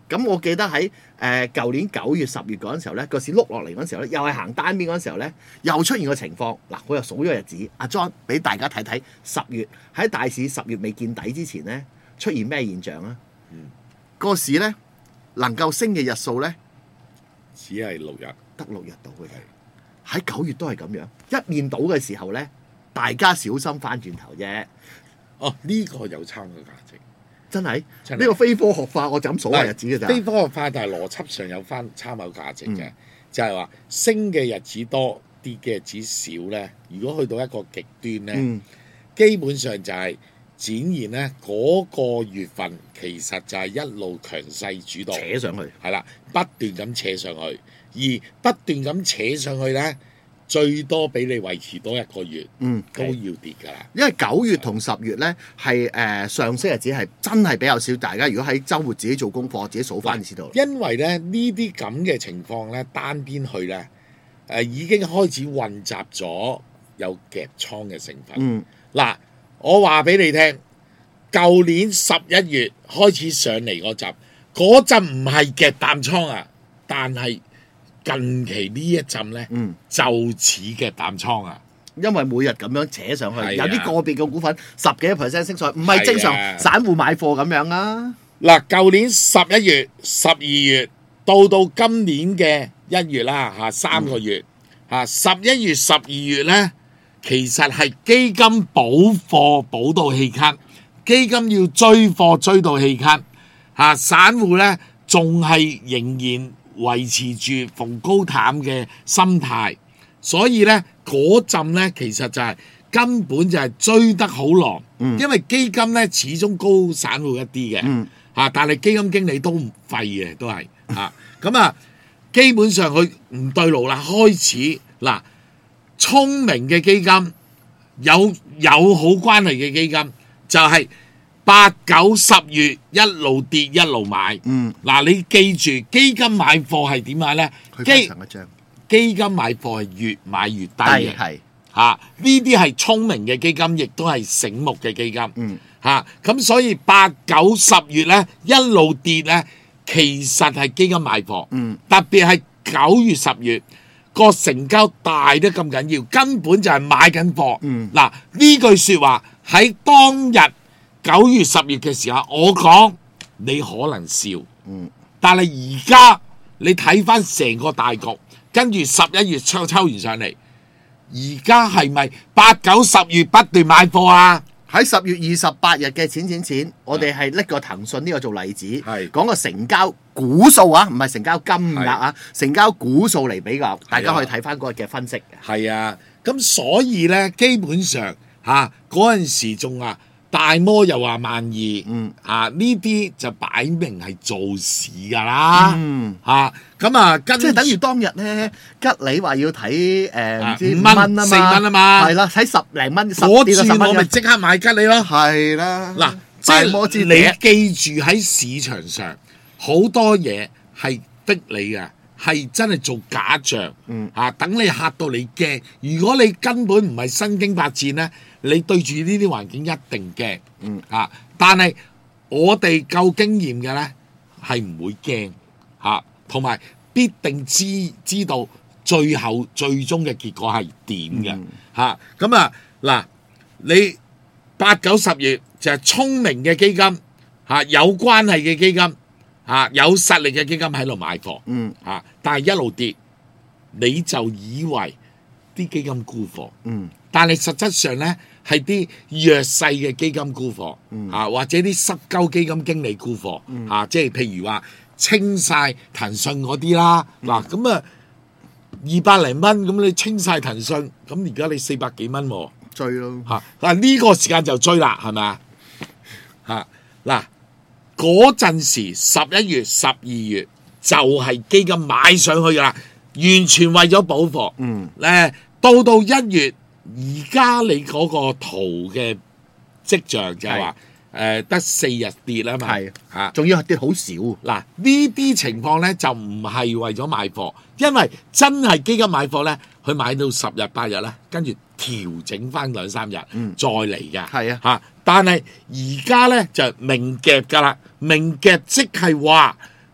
[SPEAKER 2] 咁我記得喺誒舊年九月、十月嗰陣時候咧，個市碌落嚟嗰陣時候咧，又係行單邊嗰陣時候咧，又出現個情況。嗱，我又數咗個日子，阿 John 俾大家睇睇十月喺大市十月未見底之前咧，出現咩現象啊？
[SPEAKER 1] 嗯，
[SPEAKER 2] 個市咧能夠升嘅日數咧，
[SPEAKER 1] 只係六日，
[SPEAKER 2] 得六日到嘅啫。喺九月都係咁樣，一面倒嘅時候咧，大家小心翻轉頭啫。
[SPEAKER 1] 哦，呢、個有參嘅價值，
[SPEAKER 2] 真係
[SPEAKER 1] 真係
[SPEAKER 2] 呢個非科學化，我就咁數下日子嘅咋。
[SPEAKER 1] 非科學化，但係邏輯上有翻參考價值嘅，
[SPEAKER 2] 嗯
[SPEAKER 1] 就係話升嘅日子多，跌嘅日子少咧。如果去到一個極端咧，
[SPEAKER 2] 嗯
[SPEAKER 1] 基本上就係展現咧嗰、個月份其實就係一路強勢主導，
[SPEAKER 2] 扯上去。
[SPEAKER 1] 係啦，不斷咁扯上去，而不斷咁扯上去咧，最多俾你維持多一個月，
[SPEAKER 2] 嗯，
[SPEAKER 1] 都要跌㗎啦。
[SPEAKER 2] 因為九月同十月咧係誒上升日子係真係比較少，大家如果喺週末自己做功課，自己數翻就知道啦。
[SPEAKER 1] 因為咧呢啲咁嘅情況咧，單邊去咧，誒、呃、已經開始混雜咗有夾倉嘅成分。
[SPEAKER 2] 嗯
[SPEAKER 1] 嗱、我話俾你聽，舊年十一月開始上嚟嗰陣，嗰陣唔係夾淡倉啊，但係近期呢一陣咧，
[SPEAKER 2] 嗯，
[SPEAKER 1] 就似夾淡倉啊。
[SPEAKER 2] 因為每日咁樣扯上去，
[SPEAKER 1] 係啊
[SPEAKER 2] 有啲個別嘅股份十幾個 percent 升上去，唔係正常
[SPEAKER 1] 係啊
[SPEAKER 2] 散戶買貨咁樣啊。
[SPEAKER 1] 嗱，舊年十一月、十二月到到今年嘅一月啦，嚇三個月嚇，十一月、十二月咧，其實係基金補貨補到氣咳，基金要追貨追到氣咳嚇，散戶咧仲係仍然維持住逢高淡嘅心態，所以咧嗰陣咧其實就係、根本就係追得好狼，
[SPEAKER 2] 嗯
[SPEAKER 1] 因為基金咧始終高散戶一啲嘅。
[SPEAKER 2] 嗯
[SPEAKER 1] 嚇、但係基金經理都唔廢嘅，都係嚇咁啊。基本上佢唔對路啦，開始嗱，聰明嘅基金有有好關係嘅基金就係八九十月一路跌一路買。
[SPEAKER 2] 嗯，
[SPEAKER 1] 嗱，你記住基金買貨係點買咧？
[SPEAKER 2] 佢
[SPEAKER 1] 基
[SPEAKER 2] 非常一張
[SPEAKER 1] 基金買貨係越買越低嘅。
[SPEAKER 2] 係
[SPEAKER 1] 嚇，呢啲係聰明嘅基金，亦都係醒目嘅基金。
[SPEAKER 2] 嗯
[SPEAKER 1] 嚇，咁、所以八九十月咧一路跌咧，其實係基金買貨。
[SPEAKER 2] 嗯
[SPEAKER 1] 特別係九月十月個成交大得咁緊要，根本就係買緊貨。
[SPEAKER 2] 嗯
[SPEAKER 1] 嗱，呢句説話喺當日九月十月嘅時候，我講你可能笑，
[SPEAKER 2] 嗯
[SPEAKER 1] 但係而家你睇翻成個大局，跟住十一月抽抽完上嚟，而家係咪八九十月不斷買貨啊？
[SPEAKER 2] 喺十月二十八日嘅錢錢錢，我哋係拎個騰訊呢個做例子，
[SPEAKER 1] 係
[SPEAKER 2] 講個成交股數啊，唔係成交金額啊，成交股數嚟比較，大家可以睇翻嗰日嘅分析嘅。
[SPEAKER 1] 係啊，咁所以咧，基本上嚇嗰陣時仲話大摩又話萬二，
[SPEAKER 2] 嗯
[SPEAKER 1] 啊呢啲就擺明係做市㗎啦，
[SPEAKER 2] 嗯，
[SPEAKER 1] 嚇咁啊跟
[SPEAKER 2] 即係等於當日咧，吉利話要睇誒唔知五
[SPEAKER 1] 啊五蚊
[SPEAKER 2] 蚊啊嘛，
[SPEAKER 1] 四蚊啊嘛
[SPEAKER 2] 係啦，睇十零蚊，十
[SPEAKER 1] 嗰
[SPEAKER 2] 跌到十蚊嘅，
[SPEAKER 1] 次我咪即刻買吉利咯。
[SPEAKER 2] 係啦。
[SPEAKER 1] 嗱，即
[SPEAKER 2] 大摩之
[SPEAKER 1] 係
[SPEAKER 2] 笛
[SPEAKER 1] 你記住喺市場上好多嘢係逼你嘅，係真係做假象，
[SPEAKER 2] 嗯
[SPEAKER 1] 啊等你嚇到你驚。如果你根本唔係身經百戰咧，你對住呢啲環境一定驚，
[SPEAKER 2] 嗯
[SPEAKER 1] 啊！但係我哋夠經驗嘅咧係唔會驚嚇，同埋必定知知道最後最終嘅結果係點嘅
[SPEAKER 2] 嗯
[SPEAKER 1] 嚇。咁啊嗱，你八九十月就係聰明嘅基金嚇，有關係嘅基金嚇，有實力嘅基金喺度買貨
[SPEAKER 2] 嗯
[SPEAKER 1] 嚇，但係一路跌，你就以為啲基金沽貨。
[SPEAKER 2] 嗯
[SPEAKER 1] 但係實質上咧係啲弱勢嘅基金沽貨，
[SPEAKER 2] 嗯
[SPEAKER 1] 啊或者啲濕鳩基金經理沽貨，
[SPEAKER 2] 嗯
[SPEAKER 1] 啊即係譬如話清晒騰訊嗰啲啦，嗱咁啊二百零蚊咁你清晒騰訊，咁而家你四百幾蚊喎，
[SPEAKER 2] 追咯，
[SPEAKER 1] 嚇嗱呢個時間就追啦，係咪啊？嚇嗱嗰陣時十一月、十二月就係基金買上去噶啦，完全為咗補貨。
[SPEAKER 2] 嗯
[SPEAKER 1] 誒到到一月。而家你嗰個圖嘅跡象就係話誒得四日跌啦嘛，
[SPEAKER 2] 係
[SPEAKER 1] 嚇
[SPEAKER 2] 仲要跌好少，
[SPEAKER 1] 嗱呢啲情況咧就唔係為咗買貨，因為真係基金買貨咧，佢買到十日八日咧，跟住調整翻兩三日，
[SPEAKER 2] 嗯
[SPEAKER 1] 再嚟嘅，
[SPEAKER 2] 係啊
[SPEAKER 1] 嚇。但係而家咧就明夾㗎啦，明夾即係話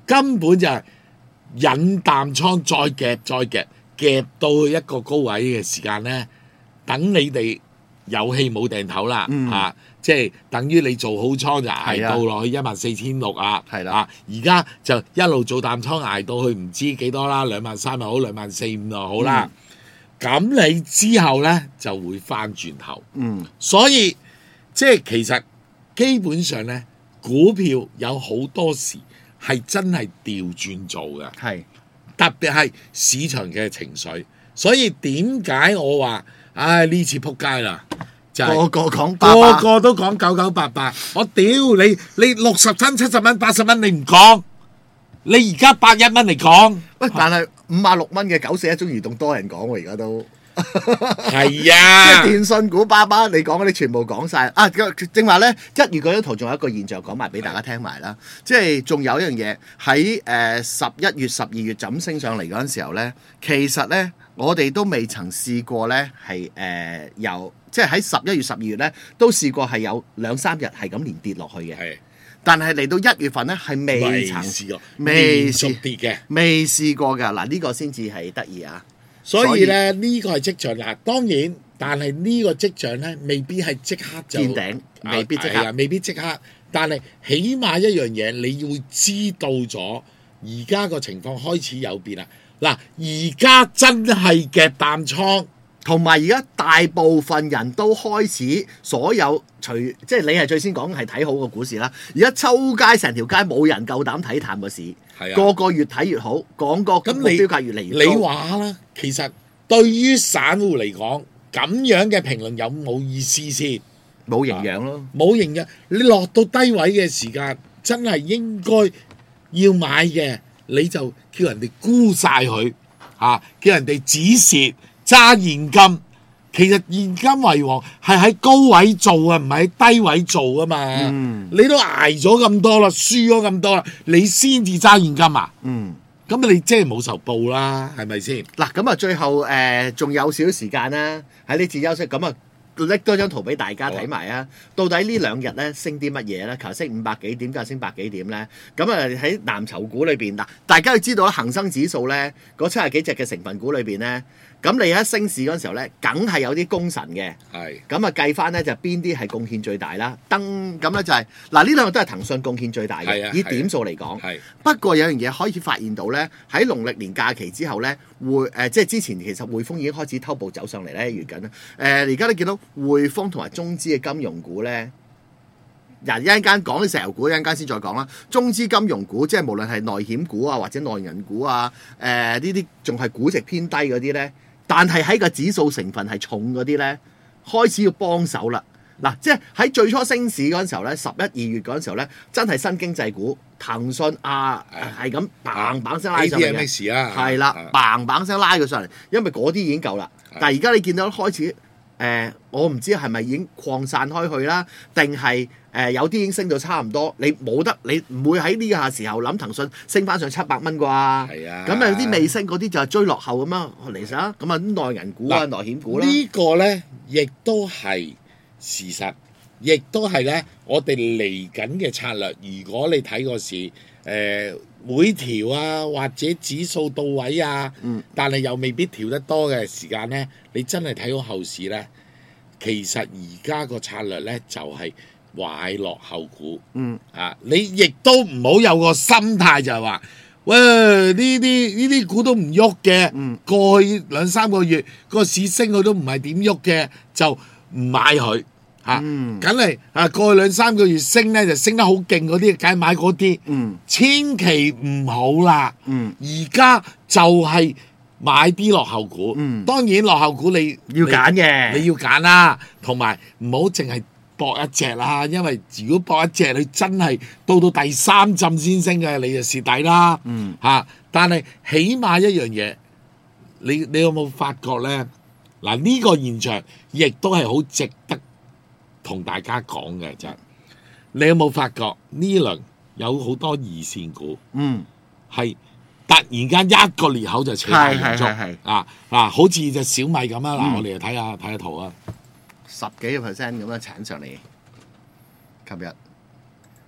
[SPEAKER 1] 根本就係引淡倉再夾再夾夾到去一個高位嘅時間咧，等你哋有氣冇定頭啦，
[SPEAKER 2] 嗯
[SPEAKER 1] 啊，即係等於你做好倉就捱
[SPEAKER 2] 係啊
[SPEAKER 1] 到落去一萬四千六啊，
[SPEAKER 2] 係啦
[SPEAKER 1] 啊，而家就一路做淡倉捱到去唔知幾多啦，兩萬三又好，兩萬四五又好啦，咁、你之後咧就會翻轉頭，
[SPEAKER 2] 嗯
[SPEAKER 1] 所以即係其實基本上咧，股票有好多時係真係調轉做嘅。
[SPEAKER 2] 係
[SPEAKER 1] 特別係市場嘅情緒，所以點解我話，唉呢次撲街啦，就係、
[SPEAKER 2] 個個講爸爸
[SPEAKER 1] 個個都講九九八八，我屌你，你六十蚊、七十蚊、八十蚊你唔講，你而家百一蚊嚟講，
[SPEAKER 2] 喂，但係五啊六蚊嘅九四一中移動多人講喎，而家都。
[SPEAKER 1] 係
[SPEAKER 2] 即
[SPEAKER 1] 啊
[SPEAKER 2] 係，電信股爸爸，你講嗰啲全部講晒啊！正話咧，一月嗰張圖仲有一個現象講埋俾大家聽埋啦，即係仲有一樣嘢喺誒十一月、十二月咁升上嚟嗰陣時候咧，其實咧我哋都未曾試過咧係誒由即係喺十一月、十二月咧都試過係有兩三日係咁連跌落去嘅，
[SPEAKER 1] 係
[SPEAKER 2] 但係嚟到一月份咧係未
[SPEAKER 1] 未
[SPEAKER 2] 曾
[SPEAKER 1] 試過，
[SPEAKER 2] 未
[SPEAKER 1] 連續
[SPEAKER 2] 試
[SPEAKER 1] 跌嘅。
[SPEAKER 2] 未試過㗎。嗱呢個先至係得意啊！
[SPEAKER 1] 所以咧，呢個係跡象嗱，當然，但係呢個跡象咧，未必係即刻就
[SPEAKER 2] 見頂未必即刻
[SPEAKER 1] 係啊未必即刻。但係起碼一樣嘢，你要知道咗而家個情況開始有變啦。嗱，而家真係夾淡倉，
[SPEAKER 2] 同埋而家大部分人都開始所有除即係你係最先講係睇好個股市啦。而家周街成條街冇人夠膽睇淡個市，
[SPEAKER 1] 係啊
[SPEAKER 2] 個個越睇越好，講個
[SPEAKER 1] 咁你
[SPEAKER 2] 目標價越嚟越
[SPEAKER 1] 你
[SPEAKER 2] 高。
[SPEAKER 1] 話啦，其實對於散戶嚟講，咁樣嘅評論有冇意思先？
[SPEAKER 2] 冇營養咯。
[SPEAKER 1] 冇營養，你落到低位嘅時間，真係應該要買嘅，你就叫人哋沽晒佢嚇，叫人哋止蝕揸現金。其實現金為王係喺高位做啊，唔係喺低位做啊嘛。
[SPEAKER 2] 嗯
[SPEAKER 1] 你都捱咗咁多啦，輸咗咁多啦，你先至揸現金啊？
[SPEAKER 2] 嗯，
[SPEAKER 1] 咁你即係冇仇報啦，係咪先？
[SPEAKER 2] 嗱咁啊，最後誒仲、有少少時間啦，喺呢次休息咁啊。拎多張圖俾大家睇埋啊！到底呢兩日咧升啲乜嘢咧？求升五百幾點，今日升百幾點咧？咁啊喺藍籌股裏邊嗱，大家要知道啦，恆生指數咧嗰七十幾隻嘅成分股裏邊咧，咁你一升市嗰陣時候咧，梗係有啲功臣嘅。
[SPEAKER 1] 係
[SPEAKER 2] 咁啊計翻咧就邊啲係貢獻最大啦？登咁咧就係、嗱呢兩個都係騰訊貢獻最大嘅，
[SPEAKER 1] 係啊
[SPEAKER 2] 以點數嚟講。
[SPEAKER 1] 係
[SPEAKER 2] 不過有樣嘢可以發現到咧，喺農曆年假期之後咧，匯誒、呃、即係之前其實匯豐已經開始偷步走上嚟咧，預緊啦。誒而家你見到匯豐同埋中資嘅金融股咧，嗱一陣間講啲石油股，一陣間先再講啦。中資金融股即係無論係內險股啊，或者內銀股啊，誒呢啲仲係估值偏低嗰啲咧，但係喺個指數成分係重嗰啲咧，開始要幫手啦。嗱，即係喺最初升市嗰陣時候咧，十一二月嗰陣時候咧，真係新經濟股，騰訊啊係咁砰砰聲拉上嚟
[SPEAKER 1] A T M
[SPEAKER 2] 嘅，
[SPEAKER 1] X 啊，
[SPEAKER 2] 係啦，砰砰聲拉佢上嚟，因為嗰啲已經夠啦。但係而家你見到開始誒、呃，我唔知係咪已經擴散開去啦，定係誒有啲已經升到差唔多，你冇得，你唔會喺呢個時候諗騰訊升翻上七百蚊啩？
[SPEAKER 1] 係啊，
[SPEAKER 2] 咁啊有啲未升嗰啲就係追落後咁樣嚟曬，咁啊內銀股啊、內險股啦。
[SPEAKER 1] 呢個咧亦都係事實，亦都係咧我哋嚟緊嘅策略。如果你睇個市，誒、呃、會調啊，或者指數到位啊，
[SPEAKER 2] 嗯
[SPEAKER 1] 但係又未必調得多嘅時間咧，你真係睇好後市咧，其實而家個策略咧就係、買落後股。
[SPEAKER 2] 嗯
[SPEAKER 1] 啊，你亦都唔好有個心態就係話，喂呢啲呢啲股都唔喐嘅，
[SPEAKER 2] 嗯
[SPEAKER 1] 過去兩三個月個市升佢都唔係點喐嘅，就唔買佢嚇，
[SPEAKER 2] 嗯
[SPEAKER 1] 梗係啊過去兩三個月升咧就升得好勁嗰啲，梗係買嗰啲，
[SPEAKER 2] 嗯
[SPEAKER 1] 千祈唔好啦。
[SPEAKER 2] 嗯
[SPEAKER 1] 而家就係買啲落後股，
[SPEAKER 2] 嗯
[SPEAKER 1] 當然落後股你
[SPEAKER 2] 要揀嘅
[SPEAKER 1] 你你要揀啦，同埋唔好淨係搏一隻啦，因為如果搏一隻，你真係到到第三浸先升嘅，你就蝕底啦。
[SPEAKER 2] 嗯
[SPEAKER 1] 嚇、但係起碼一樣嘢，你你有冇發覺咧？嗱，呢個現象亦都係好值得同大家講嘅，就係你有冇發覺呢輪有好多二線股
[SPEAKER 2] 嗯
[SPEAKER 1] 係突然間一個裂口就扯大陽燭
[SPEAKER 2] 係係係係
[SPEAKER 1] 啊啊！好似隻小米咁啊！嗱、
[SPEAKER 2] 嗯
[SPEAKER 1] 我哋嚟睇下睇下圖啊！
[SPEAKER 2] 十幾個 percent 咁樣鏟上嚟，琴日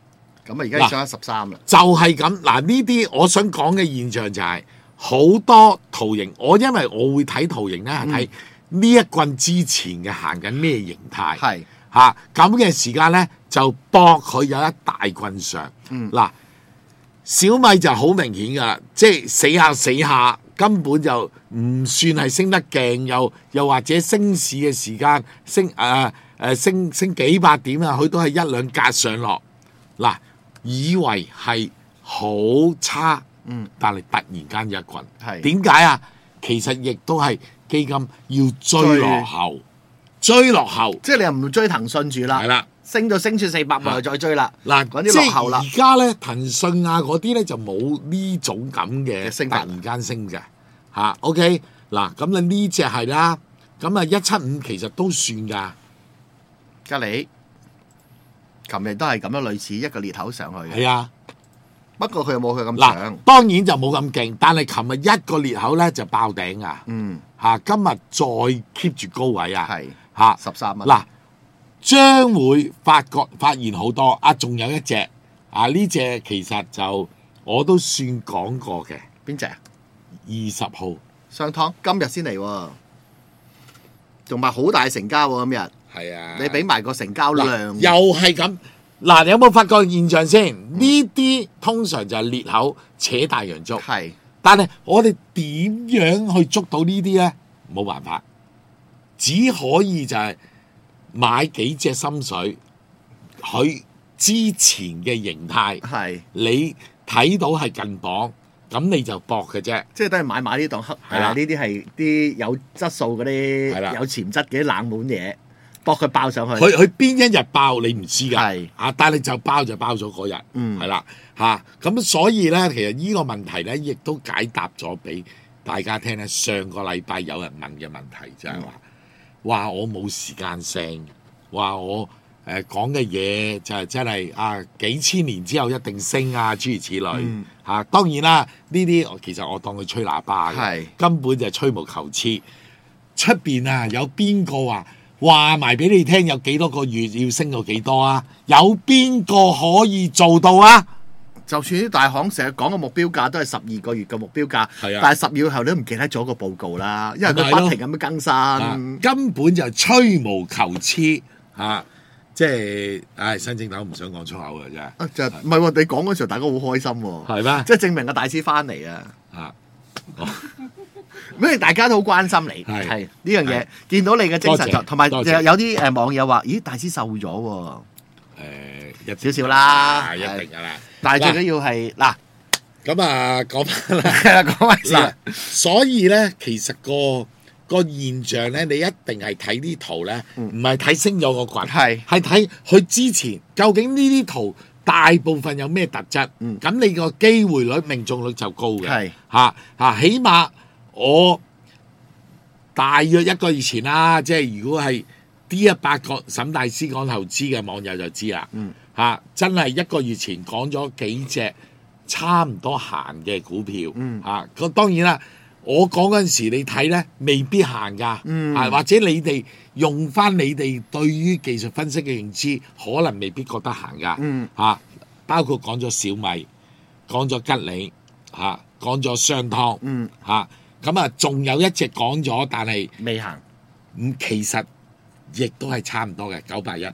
[SPEAKER 2] 咁啊，而家上咗十三啦。
[SPEAKER 1] 就係咁嗱，呢啲我想講嘅現象就係、好多圖形，我因為我會睇圖形咧，係睇呢一棍之前嘅行緊咩形態，
[SPEAKER 2] 係
[SPEAKER 1] 嚇咁嘅時間咧就搏佢有一大棍上。
[SPEAKER 2] 嗯
[SPEAKER 1] 嗱、小米就好明顯噶啦，即係死下死下，根本就唔算係升得勁，又又或者升市嘅時間升誒誒、呃呃、升升幾百點啊，佢都係一兩格上落。嗱，以為係好差，
[SPEAKER 2] 嗯，
[SPEAKER 1] 但係突然間有一棍，
[SPEAKER 2] 係
[SPEAKER 1] 點解啊？其實亦都係基金要追落後，追落後
[SPEAKER 2] 即係你又唔追騰訊住啦，
[SPEAKER 1] 係啦。
[SPEAKER 2] 升到升穿四百咪又再追啦。
[SPEAKER 1] 嗱，
[SPEAKER 2] 嗰
[SPEAKER 1] 即
[SPEAKER 2] 啲落後啦
[SPEAKER 1] 係而家咧，騰訊啊嗰啲咧就冇呢種咁嘅
[SPEAKER 2] 升法
[SPEAKER 1] 突然間升嘅嚇。OK，嗱咁你呢只係啦，咁啊一七五其實都算㗎。
[SPEAKER 2] 吉利，琴日都係咁樣類似一個裂口上去嘅，
[SPEAKER 1] 係啊，
[SPEAKER 2] 不過佢又冇佢咁
[SPEAKER 1] 嗱
[SPEAKER 2] 長。
[SPEAKER 1] 當然就冇咁勁，但係琴日一個裂口咧就爆頂啊！
[SPEAKER 2] 嗯，
[SPEAKER 1] 嚇，今日再 keep 住高位啊！
[SPEAKER 2] 係
[SPEAKER 1] 嚇
[SPEAKER 2] 十三蚊。
[SPEAKER 1] 嗱，將會發覺發現好多啊，仲有一隻啊，呢隻其實就我都算講過嘅，
[SPEAKER 2] 邊隻啊？
[SPEAKER 1] 二十號
[SPEAKER 2] 商湯今日先嚟喎，仲埋好大成交喎今日。
[SPEAKER 1] 係啊，
[SPEAKER 2] 你俾埋個成交量，
[SPEAKER 1] 又係咁嗱，你有冇發覺現象先？呢啲通常就係裂口扯大洋足，
[SPEAKER 2] 係
[SPEAKER 1] 但係我哋點樣去捉到呢啲咧？冇辦法，只可以就係買幾隻心水，佢之前嘅形態，
[SPEAKER 2] 係，
[SPEAKER 1] 你睇到係近磅，咁你就搏嘅啫。
[SPEAKER 2] 即係都係買買呢檔黑，
[SPEAKER 1] 係啦
[SPEAKER 2] 係啦，呢啲係啲有質素嗰
[SPEAKER 1] 係啦
[SPEAKER 2] 啲有潛質嘅啲冷門嘢，搏佢爆上去。
[SPEAKER 1] 佢佢邊一日爆你唔知㗎，
[SPEAKER 2] 係
[SPEAKER 1] 啊！但係就爆就爆咗嗰日，
[SPEAKER 2] 嗯
[SPEAKER 1] 係啦嚇。咁、所以咧，其實呢個問題咧，亦都解答咗俾大家聽咧。上個禮拜有人問嘅問題就係話，話我冇時間性，話我誒、呃、講嘅嘢就係真係啊幾千年之後一定升啊，諸如此類嚇、
[SPEAKER 2] 嗯
[SPEAKER 1] 啊。當然啦，呢啲其實我當佢吹喇叭嘅
[SPEAKER 2] 係，
[SPEAKER 1] 根本就係吹毛求疵。出邊啊有邊個話話埋俾你聽有幾多個月要升到幾多啊？有邊個可以做到啊？
[SPEAKER 2] 就算啲大行成日講嘅目標價都係十二個月嘅目標價，
[SPEAKER 1] 係啊
[SPEAKER 2] 但係十二個月後你都唔記得咗個報告啦，因為佢
[SPEAKER 1] 咪係咯
[SPEAKER 2] 不停咁樣更新。
[SPEAKER 1] 啊根本就係吹毛求疵啊！即係唉，新正頭唔想講粗口嘅真係，
[SPEAKER 2] 啊就唔係喎，你講嗰時候大家好開心喎，
[SPEAKER 1] 係咩？
[SPEAKER 2] 即係證明個大師翻嚟啊！
[SPEAKER 1] 啊，
[SPEAKER 2] 因為大家都好關心你，
[SPEAKER 1] 係
[SPEAKER 2] 係呢樣嘢
[SPEAKER 1] 係，
[SPEAKER 2] 見到你嘅精神
[SPEAKER 1] 多謝
[SPEAKER 2] 就同埋有
[SPEAKER 1] 多謝
[SPEAKER 2] 有啲誒網友話：咦，大師瘦咗喎！
[SPEAKER 1] 誒一
[SPEAKER 2] 少少啦
[SPEAKER 1] 啊一定㗎啦。
[SPEAKER 2] 但係最緊要係嗱，
[SPEAKER 1] 咁啊，講翻啦。
[SPEAKER 2] 係啦，講埋先
[SPEAKER 1] 嗱，所以咧，其實個個現象咧，你一定係睇啲圖咧，唔係睇升咗個棍，
[SPEAKER 2] 係
[SPEAKER 1] 係睇佢之前究竟呢啲圖大部分有咩特質，咁、
[SPEAKER 2] 嗯
[SPEAKER 1] 你個機會率、命中率就高嘅。
[SPEAKER 2] 係
[SPEAKER 1] 嚇嚇，起碼我大約一個月前啦，即係如果係 D 一百個沈大師講投資嘅網友就知啦。
[SPEAKER 2] 嗯
[SPEAKER 1] 嚇、真係一個月前講咗幾隻差唔多閒嘅股票。
[SPEAKER 2] 嗯
[SPEAKER 1] 嚇，咁、當然啦，我講嗰陣時你睇咧，未必閒㗎。
[SPEAKER 2] 嗯
[SPEAKER 1] 啊，或者你哋用翻你哋對於技術分析嘅認知，可能未必覺得閒㗎。
[SPEAKER 2] 嗯
[SPEAKER 1] 嚇、包括講咗小米，講咗吉利，嚇、講咗商湯，
[SPEAKER 2] 嗯
[SPEAKER 1] 嚇，咁啊，仲有一隻講咗，但係
[SPEAKER 2] 未行，
[SPEAKER 1] 咁其實亦都係差唔多嘅九八一。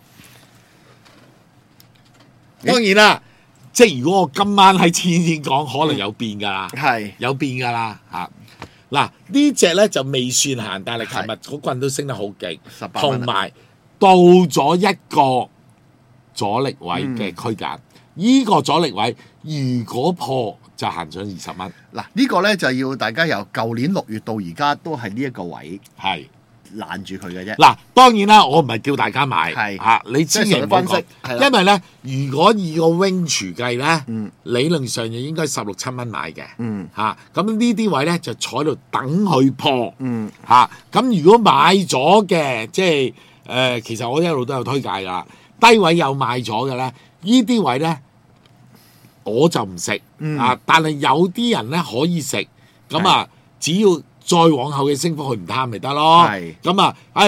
[SPEAKER 1] 當然啦，即係如果我今晚喺前線講，可能有變㗎啦，
[SPEAKER 2] 係
[SPEAKER 1] 有變㗎啦嚇。嗱呢只咧就未算閒，但係琴日
[SPEAKER 2] 係
[SPEAKER 1] 嗰棍都升得好勁，
[SPEAKER 2] 十八蚊啊
[SPEAKER 1] 同埋到咗一個阻力位嘅區間。呢、個阻力位如果破就行上二十蚊，
[SPEAKER 2] 嗱呢個咧就要大家由舊年六月到而家都係呢一個位
[SPEAKER 1] 係。
[SPEAKER 2] 攔住佢嘅啫。
[SPEAKER 1] 嗱，當然啦，我唔係叫大家買，
[SPEAKER 2] 係
[SPEAKER 1] 嚇、你千祈唔好講
[SPEAKER 2] 即係純分析係啦
[SPEAKER 1] 因為咧，如果以個 range 計咧，
[SPEAKER 2] 嗯
[SPEAKER 1] 理論上就應該十六七蚊買嘅，
[SPEAKER 2] 嗯
[SPEAKER 1] 嚇、咁呢啲位咧就坐喺度等佢破，
[SPEAKER 2] 嗯
[SPEAKER 1] 嚇、咁如果買咗嘅，即係誒、呃其實我一路都有推介㗎，低位有買咗嘅咧，呢啲位咧我就唔食，
[SPEAKER 2] 嗯
[SPEAKER 1] 啊，但係有啲人咧可以食，咁啊，只要再往後嘅升幅佢唔貪咪得咯。
[SPEAKER 2] 係
[SPEAKER 1] 咁啊，誒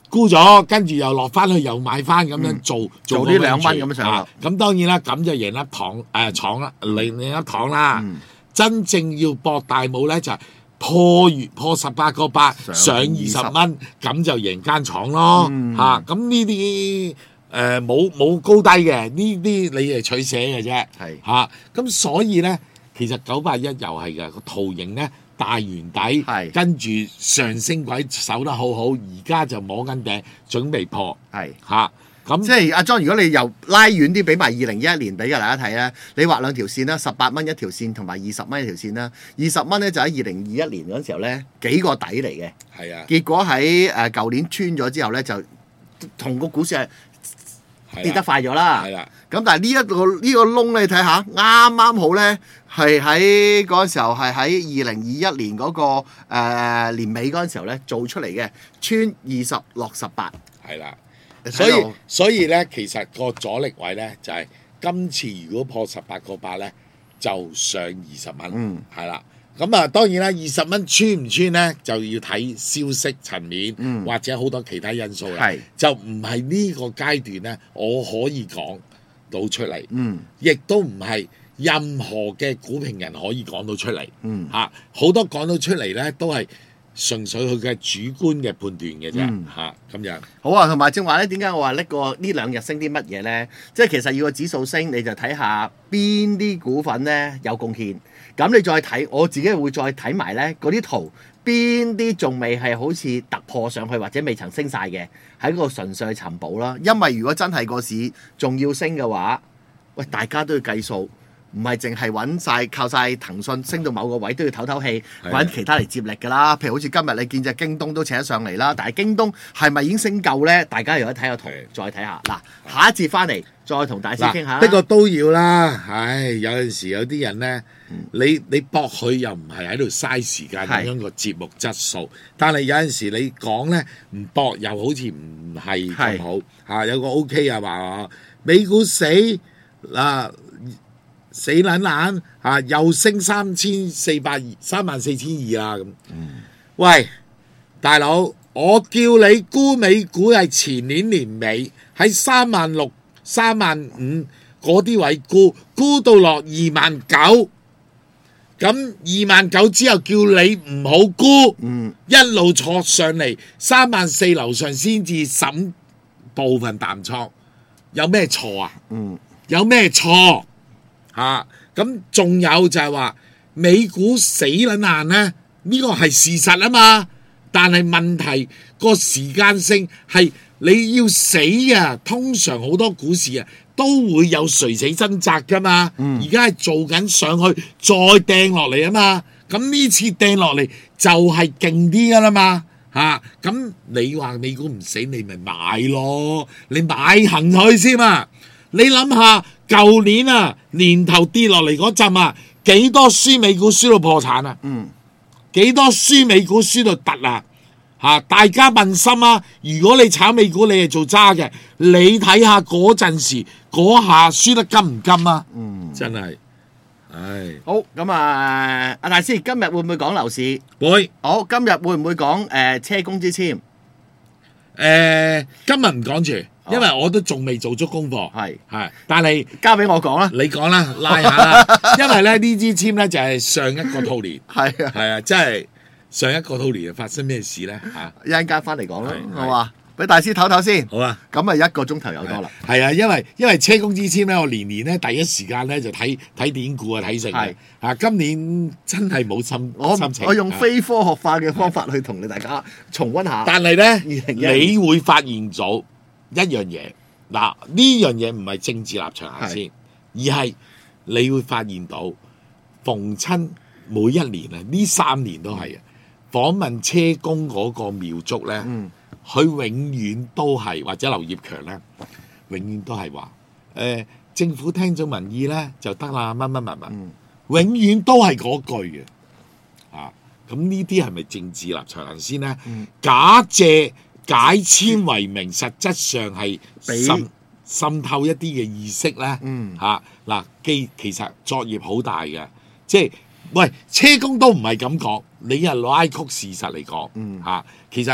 [SPEAKER 1] 沽咗，跟住又落翻去又買翻咁樣做、
[SPEAKER 2] 嗯、
[SPEAKER 1] 做
[SPEAKER 2] 做呢兩蚊咁樣上落。
[SPEAKER 1] 啊咁當然啦，咁就贏一堂誒廠啦，另另一堂啦。
[SPEAKER 2] 嗯、真
[SPEAKER 1] 正要搏大帽咧，就係、是、破月破十八個八上二十蚊，咁就贏間廠咯嚇。咁呢啲誒冇冇高低嘅，呢啲你係取捨嘅啫。
[SPEAKER 2] 係
[SPEAKER 1] 嚇，咁所以咧，其實九八一又係嘅個圖形咧。大圓底，跟住上升軌守得好好，而家就摸緊頂，準備破，係嚇咁。
[SPEAKER 2] 即係阿 John，如果你又拉遠啲，俾埋二零一一年俾大家睇咧，你畫兩條線啦，十八蚊一條線同埋二十蚊一條線啦。二十蚊咧就喺二零二一年嗰陣時候咧幾個底嚟嘅，係啊。結果喺誒舊年穿咗之後咧，就同個股市係跌得快咗啦。係啦。咁但係呢一個呢個窿你睇下，啱啱好咧。係喺嗰陣時候，係喺二零二一年嗰、那個誒、呃、年尾嗰陣時候咧做出嚟嘅，穿二十落十八，
[SPEAKER 1] 係啦。所以所以咧，其實個阻力位咧就係、是、今次如果破十八個八咧，就上二十蚊，嗯，係啦。咁啊，當然啦，二十蚊穿唔穿咧，就要睇消息層面，嗯、或者好多其他因素啦。係就唔係呢個階段咧，我可以講到出嚟，嗯，亦都唔係。任何嘅股評人可以講到出嚟，嗯嚇，好多講到出嚟咧，都係純粹佢嘅主觀嘅判斷嘅啫，嚇咁樣。
[SPEAKER 2] 好啊，同埋正話咧，點解我話呢個呢兩日升啲乜嘢咧？即係其實要個指數升，你就睇下邊啲股份咧有貢獻，咁你再睇，我自己會再睇埋咧嗰啲圖，邊啲仲未係好似突破上去或者未曾升晒嘅，喺個純粹尋寶啦。因為如果真係個市仲要升嘅話，喂，大家都要計數。唔係淨係揾晒靠晒騰訊升到某個位都要唞唞氣，揾其他嚟接力㗎啦。譬如好似今日你見隻京東都扯上嚟啦，但係京東係咪已經升夠咧？大家如果睇個圖，再睇下嗱，下一節翻嚟再同大師傾下。
[SPEAKER 1] 呢個都要啦，唉，有陣時有啲人咧，嗯、你你駁佢又唔係喺度嘥時間，影響個節目質素。但係有陣時你講咧唔駁又好似唔係咁好嚇。有個 O K 啊話美股死嗱。死撚撚嚇，又升三千四百二三萬四千二啊咁。嗯、喂，大佬，我叫你沽美股係前年年尾喺三萬六、三萬五嗰啲位沽，沽到落二萬九。咁二萬九之後叫你唔好沽，嗯、一路挫上嚟三萬四樓上先至審部分淡倉，有咩錯啊？嗯、有咩錯？啊，咁仲有就係話美股死撚硬咧，呢個係事實啊嘛。但係問題個時間性係你要死啊，通常好多股市啊都會有垂死掙扎噶嘛。而家係做緊上去，再掟落嚟啊嘛。咁呢次掟落嚟就係勁啲噶啦嘛。嚇、啊，咁你話美股唔死，你咪買咯，你買行佢先啊。你諗下，舊年啊年頭跌落嚟嗰陣啊，幾多輸美股輸到破產啊？嗯，幾多輸美股輸到突啊？嚇、啊！大家問心啊！如果你炒美股，你係做渣嘅，你睇下嗰陣時嗰下輸得金唔金啊？嗯，真係，唉。
[SPEAKER 2] 好咁啊，阿大師，今日會唔會講樓市？
[SPEAKER 1] 會。
[SPEAKER 2] 好，今日會唔會講誒、呃、車公之籤？誒、
[SPEAKER 1] 呃，今日唔講住。因為我都仲未做足功課，係係，但係
[SPEAKER 2] 交俾我講啦，
[SPEAKER 1] 你講啦，拉下啦。因為咧呢支籤咧就係上一個兔年，係啊係啊，即係上一個兔年發生咩事咧嚇？
[SPEAKER 2] 一陣間翻嚟講啦，好嘛？俾大師唞唞先，
[SPEAKER 1] 好啊。
[SPEAKER 2] 咁啊一個鐘頭有多啦。
[SPEAKER 1] 係啊，因為因為車公之籤咧，我年年咧第一時間咧就睇睇典故啊，睇成嘅。啊，今年真係冇心心情。
[SPEAKER 2] 我用非科學化嘅方法去同你大家重溫下。
[SPEAKER 1] 但係咧，你會發現咗一樣嘢，嗱呢樣嘢唔係政治立場下先，而係你會發現到逢親每一年啊，呢三年都係啊，訪問車公嗰個廟祝咧，佢、嗯、永遠都係或者劉業強咧，永遠都係話誒政府聽咗民意咧就得啦，乜乜乜乜，嗯、永遠都係嗰句嘅啊。咁呢啲係咪政治立場行先咧？嗯、假借解籤為名，實質上係滲滲透一啲嘅意識咧，嚇嗱基其實作業好大嘅，即係喂車公都唔係咁講，你係拉曲事實嚟講嚇，其實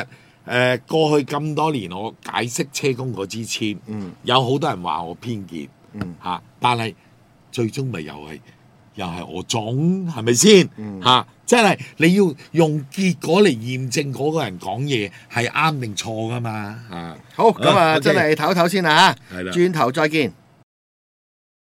[SPEAKER 1] 誒過去咁多年，我解釋車公嗰支籤，
[SPEAKER 2] 嗯
[SPEAKER 1] 有好多人話我偏見
[SPEAKER 2] 嗯
[SPEAKER 1] 嚇，但係最終咪又係又係我中，係咪先
[SPEAKER 2] 嗯
[SPEAKER 1] 嚇？真係你要用結果嚟驗證嗰個人講嘢係啱定錯噶嘛嚇。
[SPEAKER 2] 好，咁啊，
[SPEAKER 1] OK
[SPEAKER 2] 真係唞一唞先啦嚇，
[SPEAKER 1] 係啦
[SPEAKER 2] 轉頭再見。